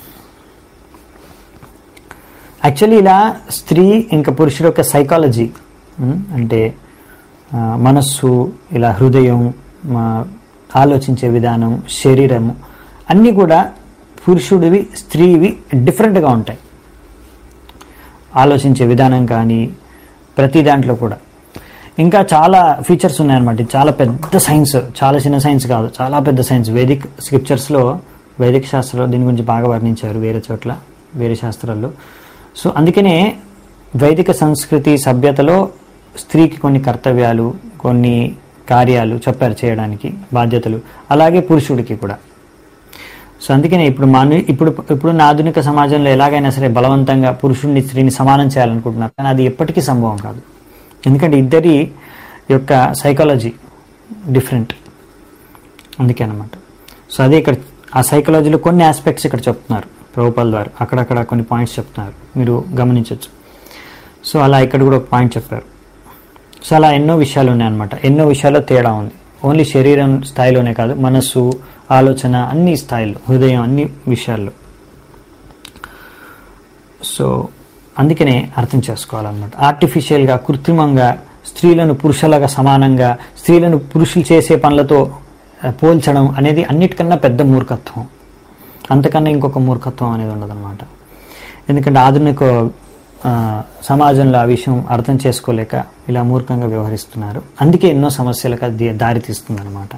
యాక్చువల్లీ ఇలా స్త్రీ ఇంకా పురుషుడు యొక్క సైకాలజీ అంటే మనస్సు, ఇలా హృదయం, ఆలోచించే విధానం, శరీరము అన్నీ కూడా పురుషుడివి స్త్రీవి డిఫరెంట్గా ఉంటాయి. ఆలోచించే విధానం కానీ ప్రతి దాంట్లో కూడా ఇంకా చాలా ఫీచర్స్ ఉన్నాయన్నమాట. చాలా పెద్ద సైన్స్, చాలా చిన్న సైన్స్ కాదు, చాలా పెద్ద సైన్స్. వేదిక్ స్క్రిప్చర్స్లో, వైదిక శాస్త్రంలో దీని గురించి బాగా వర్ణించారు వేరే చోట్ల, వేరే శాస్త్రాల్లో. సో అందుకనే వైదిక సంస్కృతి సభ్యతలో స్త్రీకి కొన్ని కర్తవ్యాలు, కొన్ని కార్యాలు చెప్పారు చేయడానికి, బాధ్యతలు. అలాగే పురుషుడికి కూడా. సో అందుకనే ఇప్పుడు మన ఇప్పుడు ఇప్పుడున్న ఆధునిక సమాజంలో ఎలాగైనా సరే బలవంతంగా పురుషుడిని స్త్రీని సమానం చేయాలనుకుంటున్నారు, కానీ అది ఎప్పటికీ సంభవం కాదు. ఎందుకంటే ఇద్దరి యొక్క సైకాలజీ డిఫరెంట్, అందుకే అన్నమాట. సో అదే ఇక్కడ ఆ సైకాలజీలో కొన్ని ఆస్పెక్ట్స్ ఇక్కడ చెప్తున్నారు ప్రభుపాల్ ద్వారా, అక్కడక్కడ కొన్ని పాయింట్స్ చెప్తున్నారు, మీరు గమనించవచ్చు. సో అలా ఇక్కడ కూడా ఒక పాయింట్ చెప్పారు. సో అలా ఎన్నో విషయాలు ఉన్నాయన్నమాట, ఎన్నో విషయాల్లో తేడా ఉంది. ఓన్లీ శరీరం స్థాయిలోనే కాదు, మనస్సు, ఆలోచన అన్ని స్థాయిలో, హృదయం అన్ని విషయాల్లో. సో అందుకనే అర్థం చేసుకోవాలన్నమాట. ఆర్టిఫిషియల్గా, కృత్రిమంగా స్త్రీలను పురుషులుగా సమానంగా, స్త్రీలను పురుషులు చేసే పనులతో పోల్చడం అనేది అన్నిటికన్నా పెద్ద మూర్ఖత్వం. అంతకన్నా ఇంకొక మూర్ఖత్వం అనేది ఉండదన్నమాట. ఎందుకంటే ఆధునిక సమాజంలో ఆ విషయం అర్థం చేసుకోలేక ఇలా మూర్ఖంగా వ్యవహరిస్తున్నారు. అందుకే ఎన్నో సమస్యలకు అది దారితీస్తుంది అన్నమాట.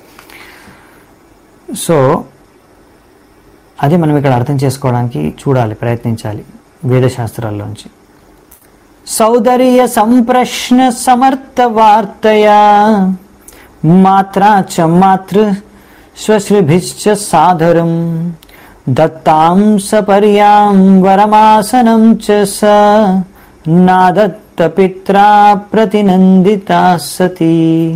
సో అదే మనం ఇక్కడ అర్థం చేసుకోవడానికి చూడాలి, ప్రయత్నించాలి వేదశాస్త్రాల్లోంచి. సౌదర్య సంప్రశ్న సమర్థ వార్తయా మాత్రా చ మాతృ స్వశ్రీభిశ్చ సాదరం దత్తాం సపర్యాం వరమాసనం చ స నాదత్త పిత్రా ప్రతినందితా సతీ.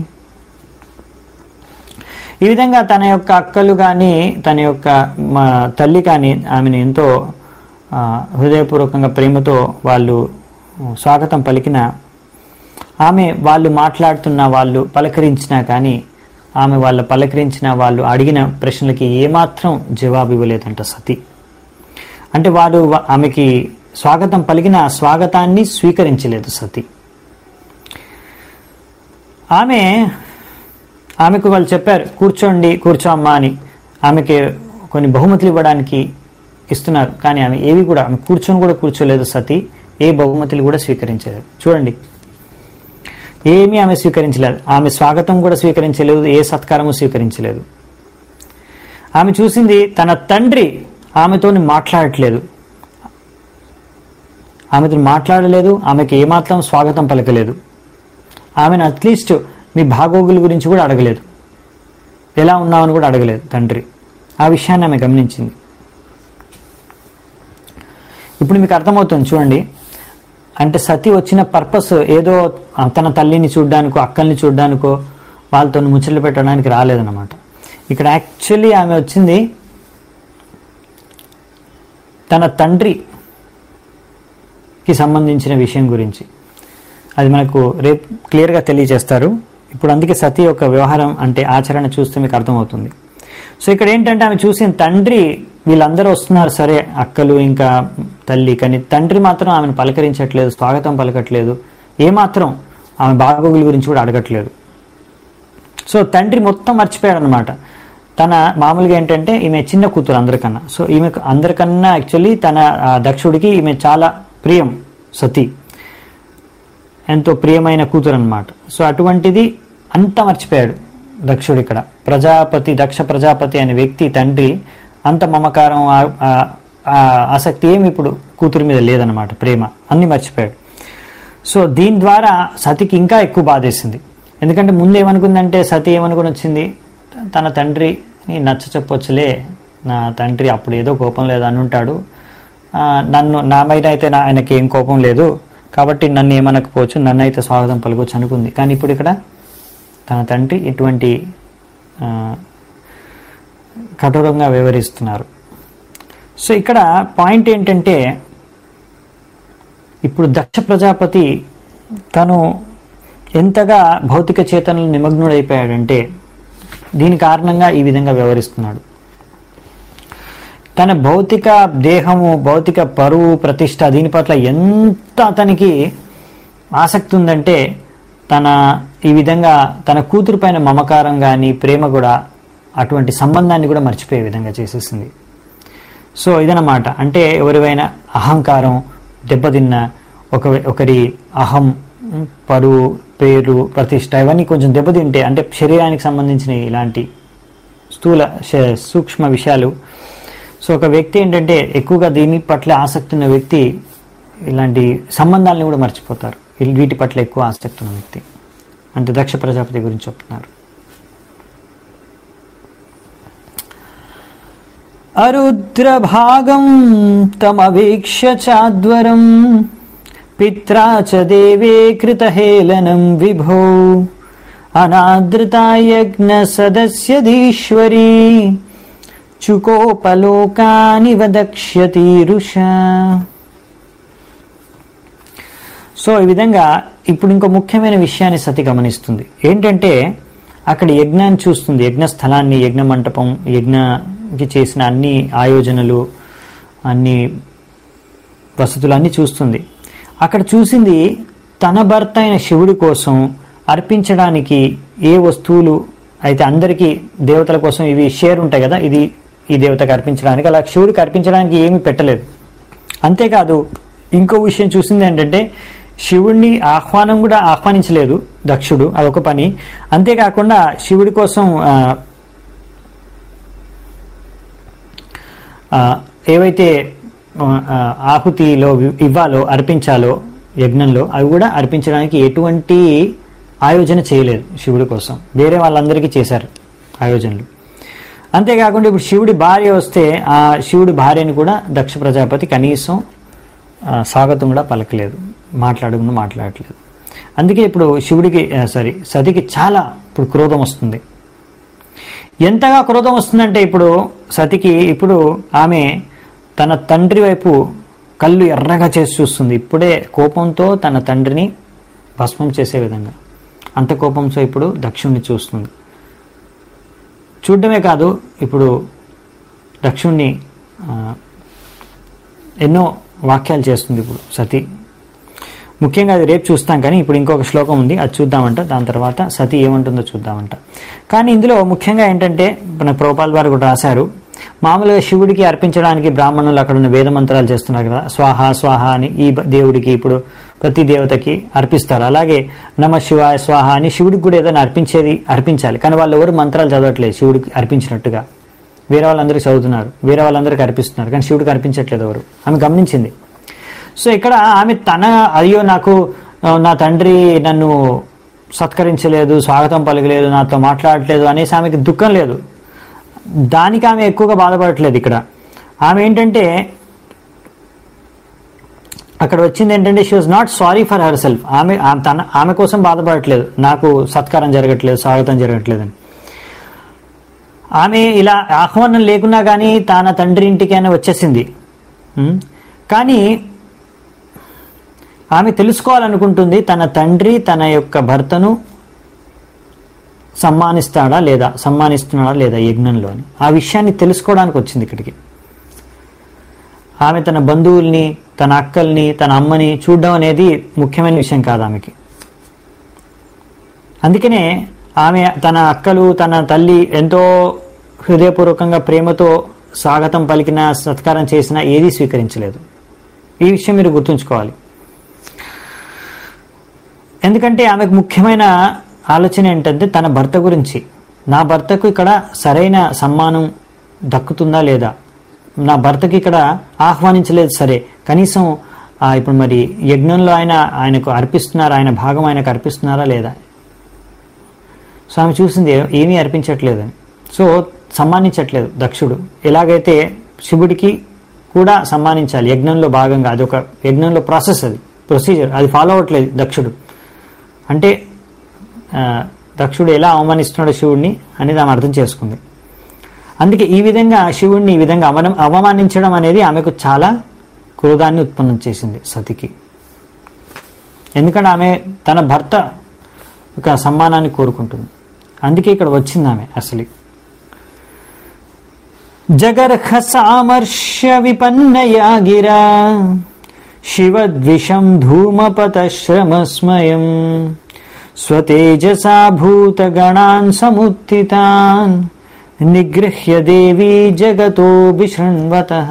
ఈ విధంగా తన యొక్క అక్కలు కానీ తన యొక్క తల్లి కానీ ఆమెను ఎంతో హృదయపూర్వకంగా ప్రేమతో వాళ్ళు స్వాగతం పలికిన ఆమె, వాళ్ళు మాట్లాడుతున్న, వాళ్ళు పలకరించినా కానీ ఆమె వాళ్ళ పలకరించిన, వాళ్ళు అడిగిన ప్రశ్నలకి ఏమాత్రం జవాబు ఇవ్వలేదంట సతి. అంటే వాడు ఆమెకి స్వాగతం పలికిన ఆ స్వాగతాన్ని స్వీకరించలేదు సతి. ఆమె ఆమెకు వాళ్ళు చెప్పారు కూర్చోండి, కూర్చోమ్మా అని. ఆమెకి కొన్ని బహుమతులు ఇవ్వడానికి ఇస్తున్నారు, కానీ ఆమె ఏవి కూడా ఆమె కూర్చొని కూడా కూర్చోలేదు సతీ, ఏ బహుమతులు కూడా స్వీకరించలేదు. చూడండి, ఏమీ ఆమె స్వీకరించలేదు. ఆమె స్వాగతం కూడా స్వీకరించలేదు, ఏ సత్కారము స్వీకరించలేదు. ఆమె చూసింది తన తండ్రి ఆమెతో మాట్లాడట్లేదు, ఆమెతో మాట్లాడలేదు, ఆమెకి ఏమాత్రం స్వాగతం పలకలేదు. ఆమెను అట్లీస్ట్ మీ బాగోగుల గురించి కూడా అడగలేదు, ఎలా ఉన్నామని కూడా అడగలేదు తండ్రి. ఆ విషయాన్ని ఆమె గమనించింది. ఇప్పుడు మీకు అర్థమవుతుంది చూడండి, అంటే సతీ వచ్చిన పర్పస్ ఏదో తన తల్లిని చూడ్డానికో అక్కల్ని చూడ్డానికో వాళ్ళతో ముచ్చట్లు పెట్టడానికి రాలేదన్నమాట. ఇక్కడ యాక్చువల్లీ ఆమె వచ్చింది తన తండ్రికి సంబంధించిన విషయం గురించి. అది మనకు రేపు క్లియర్గా తెలియజేస్తారు. ఇప్పుడు అందుకే సతీ యొక్క వ్యవహారం అంటే ఆచరణ చూస్తే మీకు అర్థమవుతుంది. సో ఇక్కడ ఏంటంటే ఆమె చూసిన తండ్రి, వీళ్ళందరూ వస్తున్నారు సరే, అక్కలు ఇంకా తల్లి, కానీ తండ్రి మాత్రం ఆమెను పలకరించట్లేదు, స్వాగతం పలకట్లేదు, ఏమాత్రం ఆమె బాగోగుల గురించి కూడా అడగట్లేదు. సో తండ్రి మొత్తం మర్చిపోయాడు అనమాట. తన మామూలుగా ఏంటంటే ఈమె చిన్న కూతురు అందరికన్నా, సో ఈమె అందరికన్నా యాక్చువల్లీ తన దక్షుడికి ఈమె చాలా ప్రియం, సతీ ఎంతో ప్రియమైన కూతురు అనమాట. సో అటువంటిది అంతా మర్చిపోయాడు దక్షుడు. ఇక్కడ ప్రజాపతి, దక్ష ప్రజాపతి అనే వ్యక్తి తండ్రి అంత మమకారం ఆసక్తి ఏమి ఇప్పుడు కూతురు మీద లేదనమాట, ప్రేమ అన్ని మర్చిపోయాడు. సో దీని ద్వారా సతికి ఇంకా ఎక్కువ బాధేసింది. ఎందుకంటే ముందు ఏమనుకుందంటే సతి ఏమనుకుని వచ్చింది, తన తండ్రిని నచ్చ చెప్పొచ్చులే, నా తండ్రి అప్పుడు ఏదో కోపం లేదు అని ఉంటాడు, నన్ను నా మీద అయితే నా ఆయనకి ఏం కోపం లేదు కాబట్టి నన్ను ఏమనకపోవచ్చు, నన్ను అయితే స్వాగతం పలకొచ్చు అనుకుంది. కానీ ఇప్పుడు ఇక్కడ తన తండ్రి ఇటువంటి కఠోరంగా వివరిస్తున్నారు. సో ఇక్కడ పాయింట్ ఏంటంటే ఇప్పుడు దక్ష ప్రజాపతి తను ఎంతగా భౌతిక చేతనలు నిమగ్నుడైపోయాడంటే దీని కారణంగా ఈ విధంగా వ్యవహరిస్తున్నాడు. తన భౌతిక దేహము, భౌతిక పరువు, ప్రతిష్ట దీని పట్ల ఎంత అతనికి ఆసక్తి ఉందంటే తన ఈ విధంగా తన కూతురు పైన మమకారం కానీ ప్రేమ కూడా అటువంటి సంబంధాన్ని కూడా మర్చిపోయే విధంగా చేసేసింది. సో ఇదన్నమాట, అంటే ఎవరివైనా అహంకారం దెబ్బతిన్న, ఒక ఒకరి అహం, పరువు, పేరు, ప్రతిష్ట ఇవన్నీ కొంచెం దెబ్బతింటే, అంటే శరీరానికి సంబంధించిన ఇలాంటి స్థూల సూక్ష్మ విషయాలు. సో ఒక వ్యక్తి ఏంటంటే ఎక్కువగా దీని పట్ల ఆసక్తి ఉన్న వ్యక్తి ఇలాంటి సంబంధాలను కూడా మర్చిపోతారు, వీటి పట్ల ఎక్కువ ఆసక్తి ఉన్న వ్యక్తి. అంటే దక్ష ప్రజాపతి గురించి చెప్తున్నారు. అరుద్ర భాగం తమవీక్ష్య చాద్వరం పిత్రా చ దేవే కృతహేళనం విభో అనాదృతాయజ్ఞ సదస్యధీశ్వరీ చుకోపలోకాని వదక్ష్యతీరుష. సో ఈ విధంగా ఇప్పుడు ఇంకో ముఖ్యమైన విషయాన్ని సతి గమనిస్తుంది. ఏంటంటే అక్కడ యజ్ఞాన్ని చూస్తుంది, యజ్ఞ స్థలాన్ని, యజ్ఞ మంటపం, యజ్ఞకి చేసిన అన్ని ఆయోజనలు, అన్ని వసతులు అన్నీ చూస్తుంది. అక్కడ చూసింది తన భర్త అయిన శివుడి కోసం అర్పించడానికి ఏ వస్తువులు అయితే అందరికీ దేవతల కోసం ఇవి షేర్ ఉంటాయి కదా, ఇది ఈ దేవతకు అర్పించడానికి, అలా శివుడికి అర్పించడానికి ఏమీ పెట్టలేదు. అంతేకాదు ఇంకో విషయం చూసింది ఏంటంటే శివుడిని ఆహ్వానం కూడా ఆహ్వానించలేదు దక్షుడు, అదొక పని. అంతేకాకుండా శివుడి కోసం ఏవైతే ఆహుతిలో ఇవ్వాలో, అర్పించాలో యజ్ఞంలో, అవి కూడా అర్పించడానికి ఎటువంటి ఆయోజన చేయలేదు శివుడి కోసం. వేరే వాళ్ళందరికీ చేశారు ఆయోజనలు. అంతేకాకుండా ఇప్పుడు శివుడి భార్య వస్తే ఆ శివుడి భార్యని కూడా దక్ష ప్రజాపతి కనీసం స్వాగతం కూడా పలకలేదు, మాట్లాడకుండా మాట్లాడట్లేదు. అందుకే ఇప్పుడు శివుడికి సారీ సతికి చాలా ఇప్పుడు క్రోధం వస్తుంది. ఎంతగా క్రోధం వస్తుందంటే ఇప్పుడు సతికి ఇప్పుడు ఆమె తన తండ్రి వైపు కళ్ళు ఎర్రగా చేసి చూస్తుంది. ఇప్పుడే కోపంతో తన తండ్రిని భస్మం చేసే విధంగా అంత కోపంతో ఇప్పుడు దక్షుణ్ణి చూస్తుంది. చూడడమే కాదు, ఇప్పుడు దక్షుణ్ణి ఎన్నో వాక్యాలు చేస్తుంది ఇప్పుడు సతి. ముఖ్యంగా అది రేపు చూస్తాం, కానీ ఇప్పుడు ఇంకొక శ్లోకం ఉంది, అది చూద్దామంట. దాని తర్వాత సతి ఏమంటుందో చూద్దామంట. కానీ ఇందులో ముఖ్యంగా ఏంటంటే మన ప్రభుపాల్ వారు కూడా రాశారు, మామూలుగా శివుడికి అర్పించడానికి బ్రాహ్మణులు అక్కడ ఉన్న వేద మంత్రాలు చేస్తున్నారు కదా, స్వాహ స్వాహ అని ఈ దేవుడికి ఇప్పుడు ప్రతి దేవతకి అర్పిస్తారు. అలాగే నమ శివాయ స్వాహ అని శివుడికి కూడా ఏదైనా అర్పించేది అర్పించాలి. కానీ వాళ్ళు ఎవరు మంత్రాలు చదవట్లేదు శివుడికి అర్పించినట్టుగా. వేరే వాళ్ళందరికీ చదువుతున్నారు, వేరే వాళ్ళందరికీ అర్పిస్తున్నారు, కానీ శివుడికి అర్పించట్లేదు ఎవరు. ఆమె గమనించింది. సో ఇక్కడ ఆమె తన అయ్యో నాకు నా తండ్రి నన్ను సత్కరించలేదు, స్వాగతం పలకలేదు, నాతో మాట్లాడట్లేదు అనేసి ఆమెకి దుఃఖం లేదు. దానికి ఆమె ఎక్కువగా బాధపడట్లేదు. ఇక్కడ ఆమె ఏంటంటే అక్కడ వచ్చింది ఏంటంటే she was not sorry for herself. ఆమె తన ఆమె కోసం బాధపడట్లేదు, నాకు సత్కారం జరగట్లేదు, స్వాగతం జరగట్లేదు అని. ఆమె ఇలా ఆహ్వానం లేకున్నా కానీ తన తండ్రి ఇంటికి అయినా వచ్చేసింది. కానీ ఆమె తెలుసుకోవాలనుకుంటుంది తన తండ్రి తన యొక్క భర్తను సమ్మానిస్తాడా లేదా, సమ్మానిస్తున్నాడా లేదా యజ్ఞంలో అని. ఆ విషయాన్ని తెలుసుకోవడానికి వచ్చింది ఇక్కడికి. ఆమె తన బంధువుల్ని, తన అక్కల్ని, తన అమ్మని చూడడం అనేది ముఖ్యమైన విషయం కాదు ఆమెకి. అందుకనే ఆమె తన అక్కలు, తన తల్లి ఎంతో హృదయపూర్వకంగా ప్రేమతో స్వాగతం పలికిన, సత్కారం చేసినా ఏదీ స్వీకరించలేదు. ఈ విషయం మీరు గుర్తుంచుకోవాలి. ఎందుకంటే ఆమెకు ముఖ్యమైన ఆలోచన ఏంటంటే తన భర్త గురించి. నా భర్తకు ఇక్కడ సరైన సమ్మానం దక్కుతుందా లేదా, నా భర్తకి ఇక్కడ ఆహ్వానించలేదు సరే, కనీసం ఇప్పుడు మరి యజ్ఞంలో ఆయన ఆయనకు అర్పిస్తున్నారు, ఆయన భాగం ఆయనకు అర్పిస్తున్నారా లేదా. సో ఆమె చూసింది ఏమీ అర్పించట్లేదని. సో సమ్మానించట్లేదు దక్షుడు. ఎలాగైతే శివుడికి కూడా సమ్మానించాలి యజ్ఞంలో భాగంగా, అది ఒక యజ్ఞంలో ప్రాసెస్, అది ప్రొసీజర్, అది ఫాలో అవ్వట్లేదు దక్షుడు. అంటే దక్షుడు ఎలా అవమానిస్తున్నాడో శివుడిని అనేది ఆమె అర్థం చేసుకుంది. అందుకే ఈ విధంగా శివుడిని ఈ విధంగా అవమానం అవమానించడం అనేది ఆమెకు చాలా క్రోధాన్ని ఉత్పన్నం చేసింది సతికి. ఎందుకంటే ఆమె తన భర్త ఒక సమ్మానాన్ని కోరుకుంటుంది. అందుకే ఇక్కడ వచ్చింది ఆమె అసలు. జగర్హ సామర్ష్య విపన్నయా గిరా శివద్విషం ధూమపత శ్రమస్మయం స్వతేజసా భూతగణాన్ సముత్థితాన్ నిగృహ్య దేవీ జగతో విశృణ్వతః.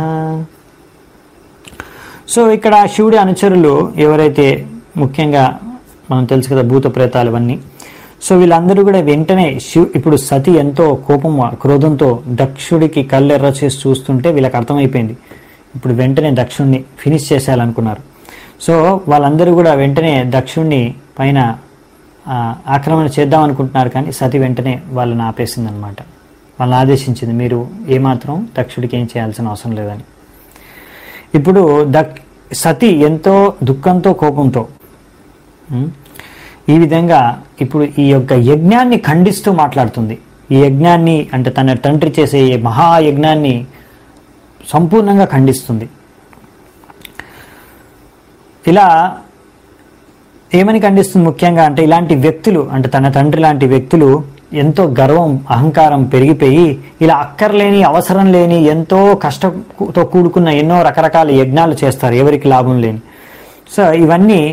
సో ఇక్కడ శివుడి అనుచరులు ఎవరైతే, ముఖ్యంగా మనం తెలుసు కదా భూత ప్రేతాలు అవన్నీ, సో వీళ్ళందరూ కూడా వెంటనే శివ్ ఇప్పుడు సతి ఎంతో కోపం క్రోధంతో దక్షుడికి కళ్ళెర్ర చేసి చూస్తుంటే వీళ్ళకి అర్థమైపోయింది ఇప్పుడు వెంటనే దక్షుణ్ణి ఫినిష్ చేసేయాలనుకున్నారు. సో వాళ్ళందరూ కూడా వెంటనే దక్షుణ్ణి పైన ఆక్రమణ చేద్దాం అనుకుంటున్నారు. కానీ సతి వెంటనే వాళ్ళని ఆపేసింది అనమాట. వాళ్ళని ఆదేశించింది, మీరు ఏమాత్రం దక్షుడికి ఏం చేయాల్సిన అవసరం లేదని. ఇప్పుడు దక్ సతి ఎంతో దుఃఖంతో కోపంతో ఈ విధంగా ఇప్పుడు ఈ యొక్క యజ్ఞాన్ని ఖండిస్తూ మాట్లాడుతుంది. ఈ యజ్ఞాన్ని అంటే తన తండ్రి చేసే మహాయజ్ఞాన్ని సంపూర్ణంగా ఖండిస్తుంది. ఇలా ఏమని ఖండిస్తుంది ముఖ్యంగా అంటే ఇలాంటి వ్యక్తులు, అంటే తన తండ్రి లాంటి వ్యక్తులు ఎంతో గర్వం అహంకారం పెరిగిపోయి ఇలా అక్కర్లేని అవసరం లేని ఎంతో కష్టంతో కూడుకున్న ఎన్నో రకరకాల యజ్ఞాలు చేస్తారు ఎవరికి లాభం లేని. సో ఇవన్నీ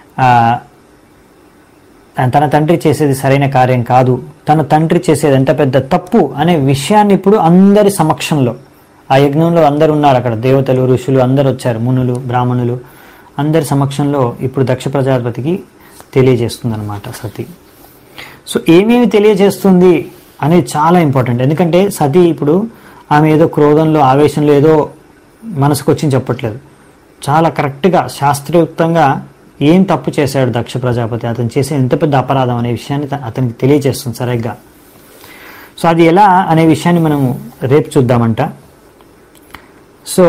తన తండ్రి చేసేది సరైన కార్యం కాదు, తన తండ్రి చేసేది ఎంత పెద్ద తప్పు అనే విషయాన్ని ఇప్పుడు అందరి సమక్షంలో, ఆ యజ్ఞంలో అందరు ఉన్నారు, అక్కడ దేవతలు ఋషులు అందరు వచ్చారు, మునులు బ్రాహ్మణులు అందరి సమక్షంలో ఇప్పుడు దక్ష ప్రజాపతికి తెలియజేస్తుంది అనమాట సతి. సో ఏమేమి తెలియజేస్తుంది అనేది చాలా ఇంపార్టెంట్. ఎందుకంటే సతి ఇప్పుడు ఆమె ఏదో క్రోధంలో ఆవేశంలో ఏదో మనసుకు వచ్చి చెప్పట్లేదు, చాలా కరెక్ట్గా శాస్త్రయుక్తంగా ఏం తప్పు చేశాడు దక్ష ప్రజాపతి, అతను చేసే ఎంత పెద్ద అపరాధం అనే విషయాన్ని అతనికి తెలియజేస్తుంది సరిగ్గా. సో అది ఎలా అనే విషయాన్ని మనం రేపు చూద్దామంట. సో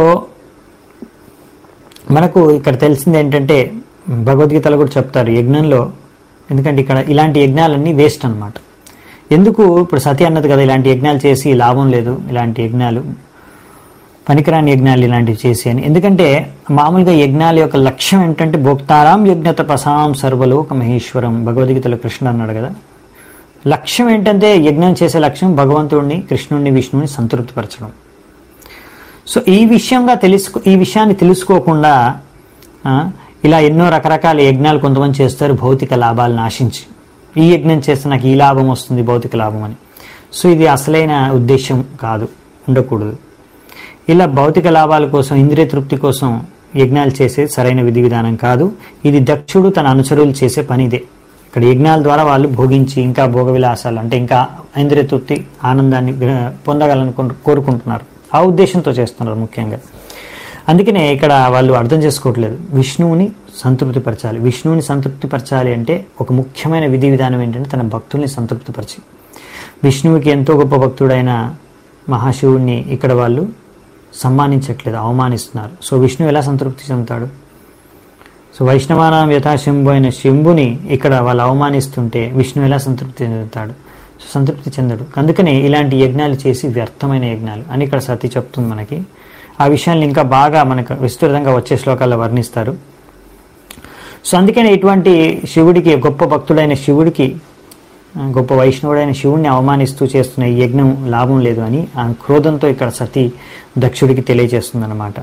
మనకు ఇక్కడ తెలిసింది ఏంటంటే భగవద్గీతలో కూడా చెప్తారు యజ్ఞంలో, ఎందుకంటే ఇక్కడ ఇలాంటి యజ్ఞాలన్నీ వేస్ట్ అనమాట. ఎందుకు ఇప్పుడు సతి అన్నది కదా ఇలాంటి యజ్ఞాలు చేసి లాభం లేదు, ఇలాంటి యజ్ఞాలు పనికిరాని యజ్ఞాలు ఇలాంటివి చేసి అని. ఎందుకంటే మామూలుగా యజ్ఞాల యొక్క లక్ష్యం ఏంటంటే భోక్తారాం యజ్ఞ తపసాం సర్వలోక మహేశ్వరం, భగవద్గీతలో కృష్ణుడు అన్నాడు కదా. లక్ష్యం ఏంటంటే యజ్ఞం చేసే లక్ష్యం భగవంతుడిని, కృష్ణుడిని, విష్ణువుని సంతృప్తిపరచడం. సో ఈ విషయంగా తెలుసుకో ఈ విషయాన్ని తెలుసుకోకుండా ఇలా ఎన్నో రకరకాల యజ్ఞాలు కొంతమంది చేస్తారు భౌతిక లాభాలను ఆశించి, ఈ యజ్ఞం చేస్తే నాకు ఈ లాభం వస్తుంది భౌతిక లాభం అని. సో ఇది అసలైన ఉద్దేశం కాదు. ఉండకూడదు. ఇలా భౌతిక లాభాల కోసం, ఇంద్రియ తృప్తి కోసం యజ్ఞాలు చేసే సరైన విధి విధానం కాదు. ఇది దక్షుడు తన అనుచరులు చేసే పని ఇదే. ఇక్కడ యజ్ఞాల ద్వారా వాళ్ళు భోగించి ఇంకా భోగ విలాసాలు అంటే ఇంకా ఇంద్రియ తృప్తి ఆనందాన్ని పొందగలని కోరుకుంటున్నారు. ఆ ఉద్దేశంతో చేస్తున్నారు ముఖ్యంగా. అందుకనే ఇక్కడ వాళ్ళు అర్థం చేసుకోవట్లేదు. విష్ణువుని సంతృప్తిపరచాలి. విష్ణువుని సంతృప్తిపరచాలి అంటే ఒక ముఖ్యమైన విధి విధానం ఏంటంటే తన భక్తుల్ని సంతృప్తిపరిచి, విష్ణువుకి ఎంతో గొప్ప భక్తుడైన మహాశివుణ్ణి ఇక్కడ వాళ్ళు సమ్మానించట్లేదు, అవమానిస్తున్నారు. సో విష్ణువు ఎలా సంతృప్తి చెందుతాడు? సో వైష్ణవానాం యథా శంభు అయిన శంభుని ఇక్కడ వాళ్ళు అవమానిస్తుంటే విష్ణువు ఎలా సంతృప్తి చెందుతాడు? సో సంతృప్తి చెందడు. అందుకని ఇలాంటి యజ్ఞాలు చేసి వ్యర్థమైన యజ్ఞాలు అని ఇక్కడ సతీ చెప్తుంది మనకి. ఆ విషయాన్ని ఇంకా బాగా మనకు విస్తృతంగా వచ్చే శ్లోకాల్లో వర్ణిస్తారు. సో అందుకని ఇటువంటి శివుడికి, గొప్ప భక్తుడైన శివుడికి, గొప్ప వైష్ణవుడైన శివుడిని అవమానిస్తూ చేస్తున్న ఈ యజ్ఞం లాభం లేదు అని ఆ క్రోధంతో ఇక్కడ సతీ దక్షుడికి తెలియజేస్తుంది అన్నమాట.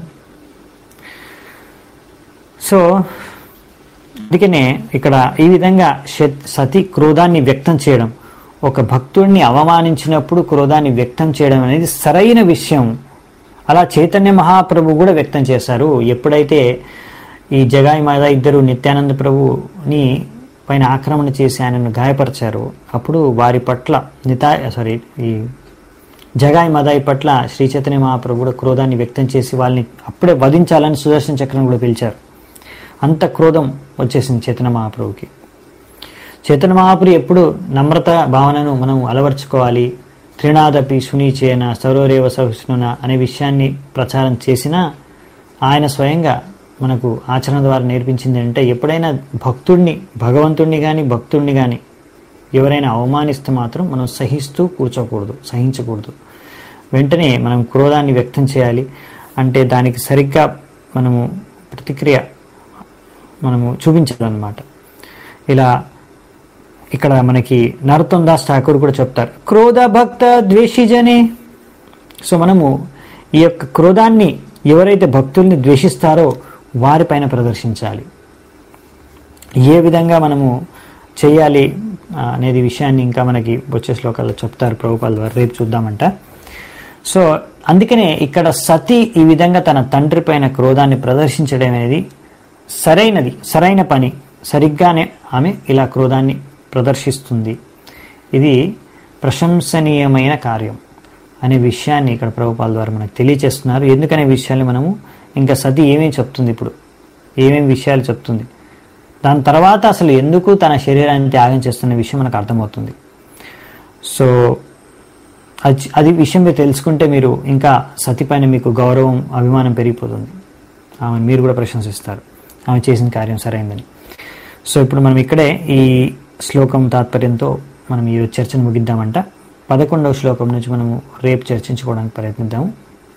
సో అందుకనే ఇక్కడ ఈ విధంగా సతీ క్రోధాన్ని వ్యక్తం చేయడం, ఒక భక్తుడిని అవమానించినప్పుడు క్రోధాన్ని వ్యక్తం చేయడం అనేది సరైన విషయం. అలా చైతన్య మహాప్రభు కూడా వ్యక్తం చేశారు. ఎప్పుడైతే ఈ జగాయి మాద ఇద్దరు నిత్యానంద ప్రభుని పైన ఆక్రమణ చేసి ఆయనను గాయపరిచారు, అప్పుడు వారి పట్ల నితాయ సారీ ఈ జగాయి మదాయి పట్ల శ్రీ చైతన్య మహాప్రభు కూడా క్రోధాన్ని వ్యక్తం చేసి వాళ్ళని అప్పుడే వధించాలని సుదర్శన చక్రం కూడా పిలిచారు. అంత క్రోధం వచ్చేసింది చైతన్య మహాప్రభుకి. చైతన్య మహాప్రభు ఎప్పుడు నమ్రత భావనను మనం అలవర్చుకోవాలి. త్రినాదపి సునీచేన సౌరరేవ సహిష్ణున అనే విషయాన్ని ప్రచారం చేసినా ఆయన స్వయంగా మనకు ఆచరణ ద్వారా నేర్పించింది అంటే ఎప్పుడైనా భక్తుడిని, భగవంతుడిని కానీ భక్తుడిని కానీ ఎవరైనా అవమానిస్తే మాత్రం మనం సహిస్తూ కూర్చోకూడదు, సహించకూడదు. వెంటనే మనం క్రోధాన్ని వ్యక్తం చేయాలి. అంటే దానికి సరిగ్గా మనము ప్రతిక్రియ మనము చూపించాలన్నమాట. ఇలా ఇక్కడ మనకి నరోత్తమ్ దాస్ ఠాకూర్ కూడా చెప్తారు, క్రోధ భక్త ద్వేషిజనే. సో మనము ఈ యొక్క క్రోధాన్ని ఎవరైతే భక్తుల్ని ద్వేషిస్తారో వారిపైన ప్రదర్శించాలి. ఏ విధంగా మనము చేయాలి అనేది విషయాన్ని ఇంకా మనకి వచ్చే శ్లోకాల్లో చెప్తారు ప్రభుపాల్ ద్వారా, రేపు చూద్దామంట. సో అందుకనే ఇక్కడ సతీ ఈ విధంగా తన తండ్రి పైన క్రోధాన్ని ప్రదర్శించడం అనేది సరైనది, సరైన పని. సరిగ్గానే ఆమె ఇలా క్రోధాన్ని ప్రదర్శిస్తుంది. ఇది ప్రశంసనీయమైన కార్యం అనే విషయాన్ని ఇక్కడ ప్రభుపాల్ ద్వారా మనకు తెలియజేస్తున్నారు. ఎందుకనే విషయాన్ని మనము ఇంకా సతీ ఏమేమి చెప్తుంది, ఇప్పుడు ఏమేమి విషయాలు చెప్తుంది, దాని తర్వాత అసలు ఎందుకు తన శరీరాన్ని త్యాగం చేస్తున్న విషయం మనకు అర్థమవుతుంది. సో అది అది విషయం మీరు తెలుసుకుంటే మీరు ఇంకా సతీ పైన మీకు గౌరవం, అభిమానం పెరిగిపోతుంది. ఆమెను మీరు కూడా ప్రశంసిస్తారు, ఆమె చేసిన కార్యం సరైందని. సో ఇప్పుడు మనం ఇక్కడే ఈ శ్లోకం తాత్పర్యంతో మనం ఈ చర్చను ముగిద్దామంట. పదకొండవ శ్లోకం నుంచి మనము రేపు చర్చించుకోవడానికి ప్రయత్నిద్దాము.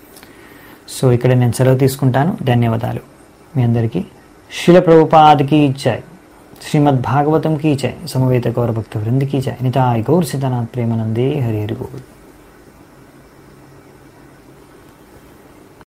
సో ఇక్కడ నేను సెలవు తీసుకుంటాను. ధన్యవాదాలు మీ అందరికీ. శిల ప్రభుపాదకి జై, శ్రీమద్ భాగవతం की जय, समवेत गौर भक्त वृंद की जय, निताय गौर सीतानाथ प्रेमानंदे हरि हरि बोल.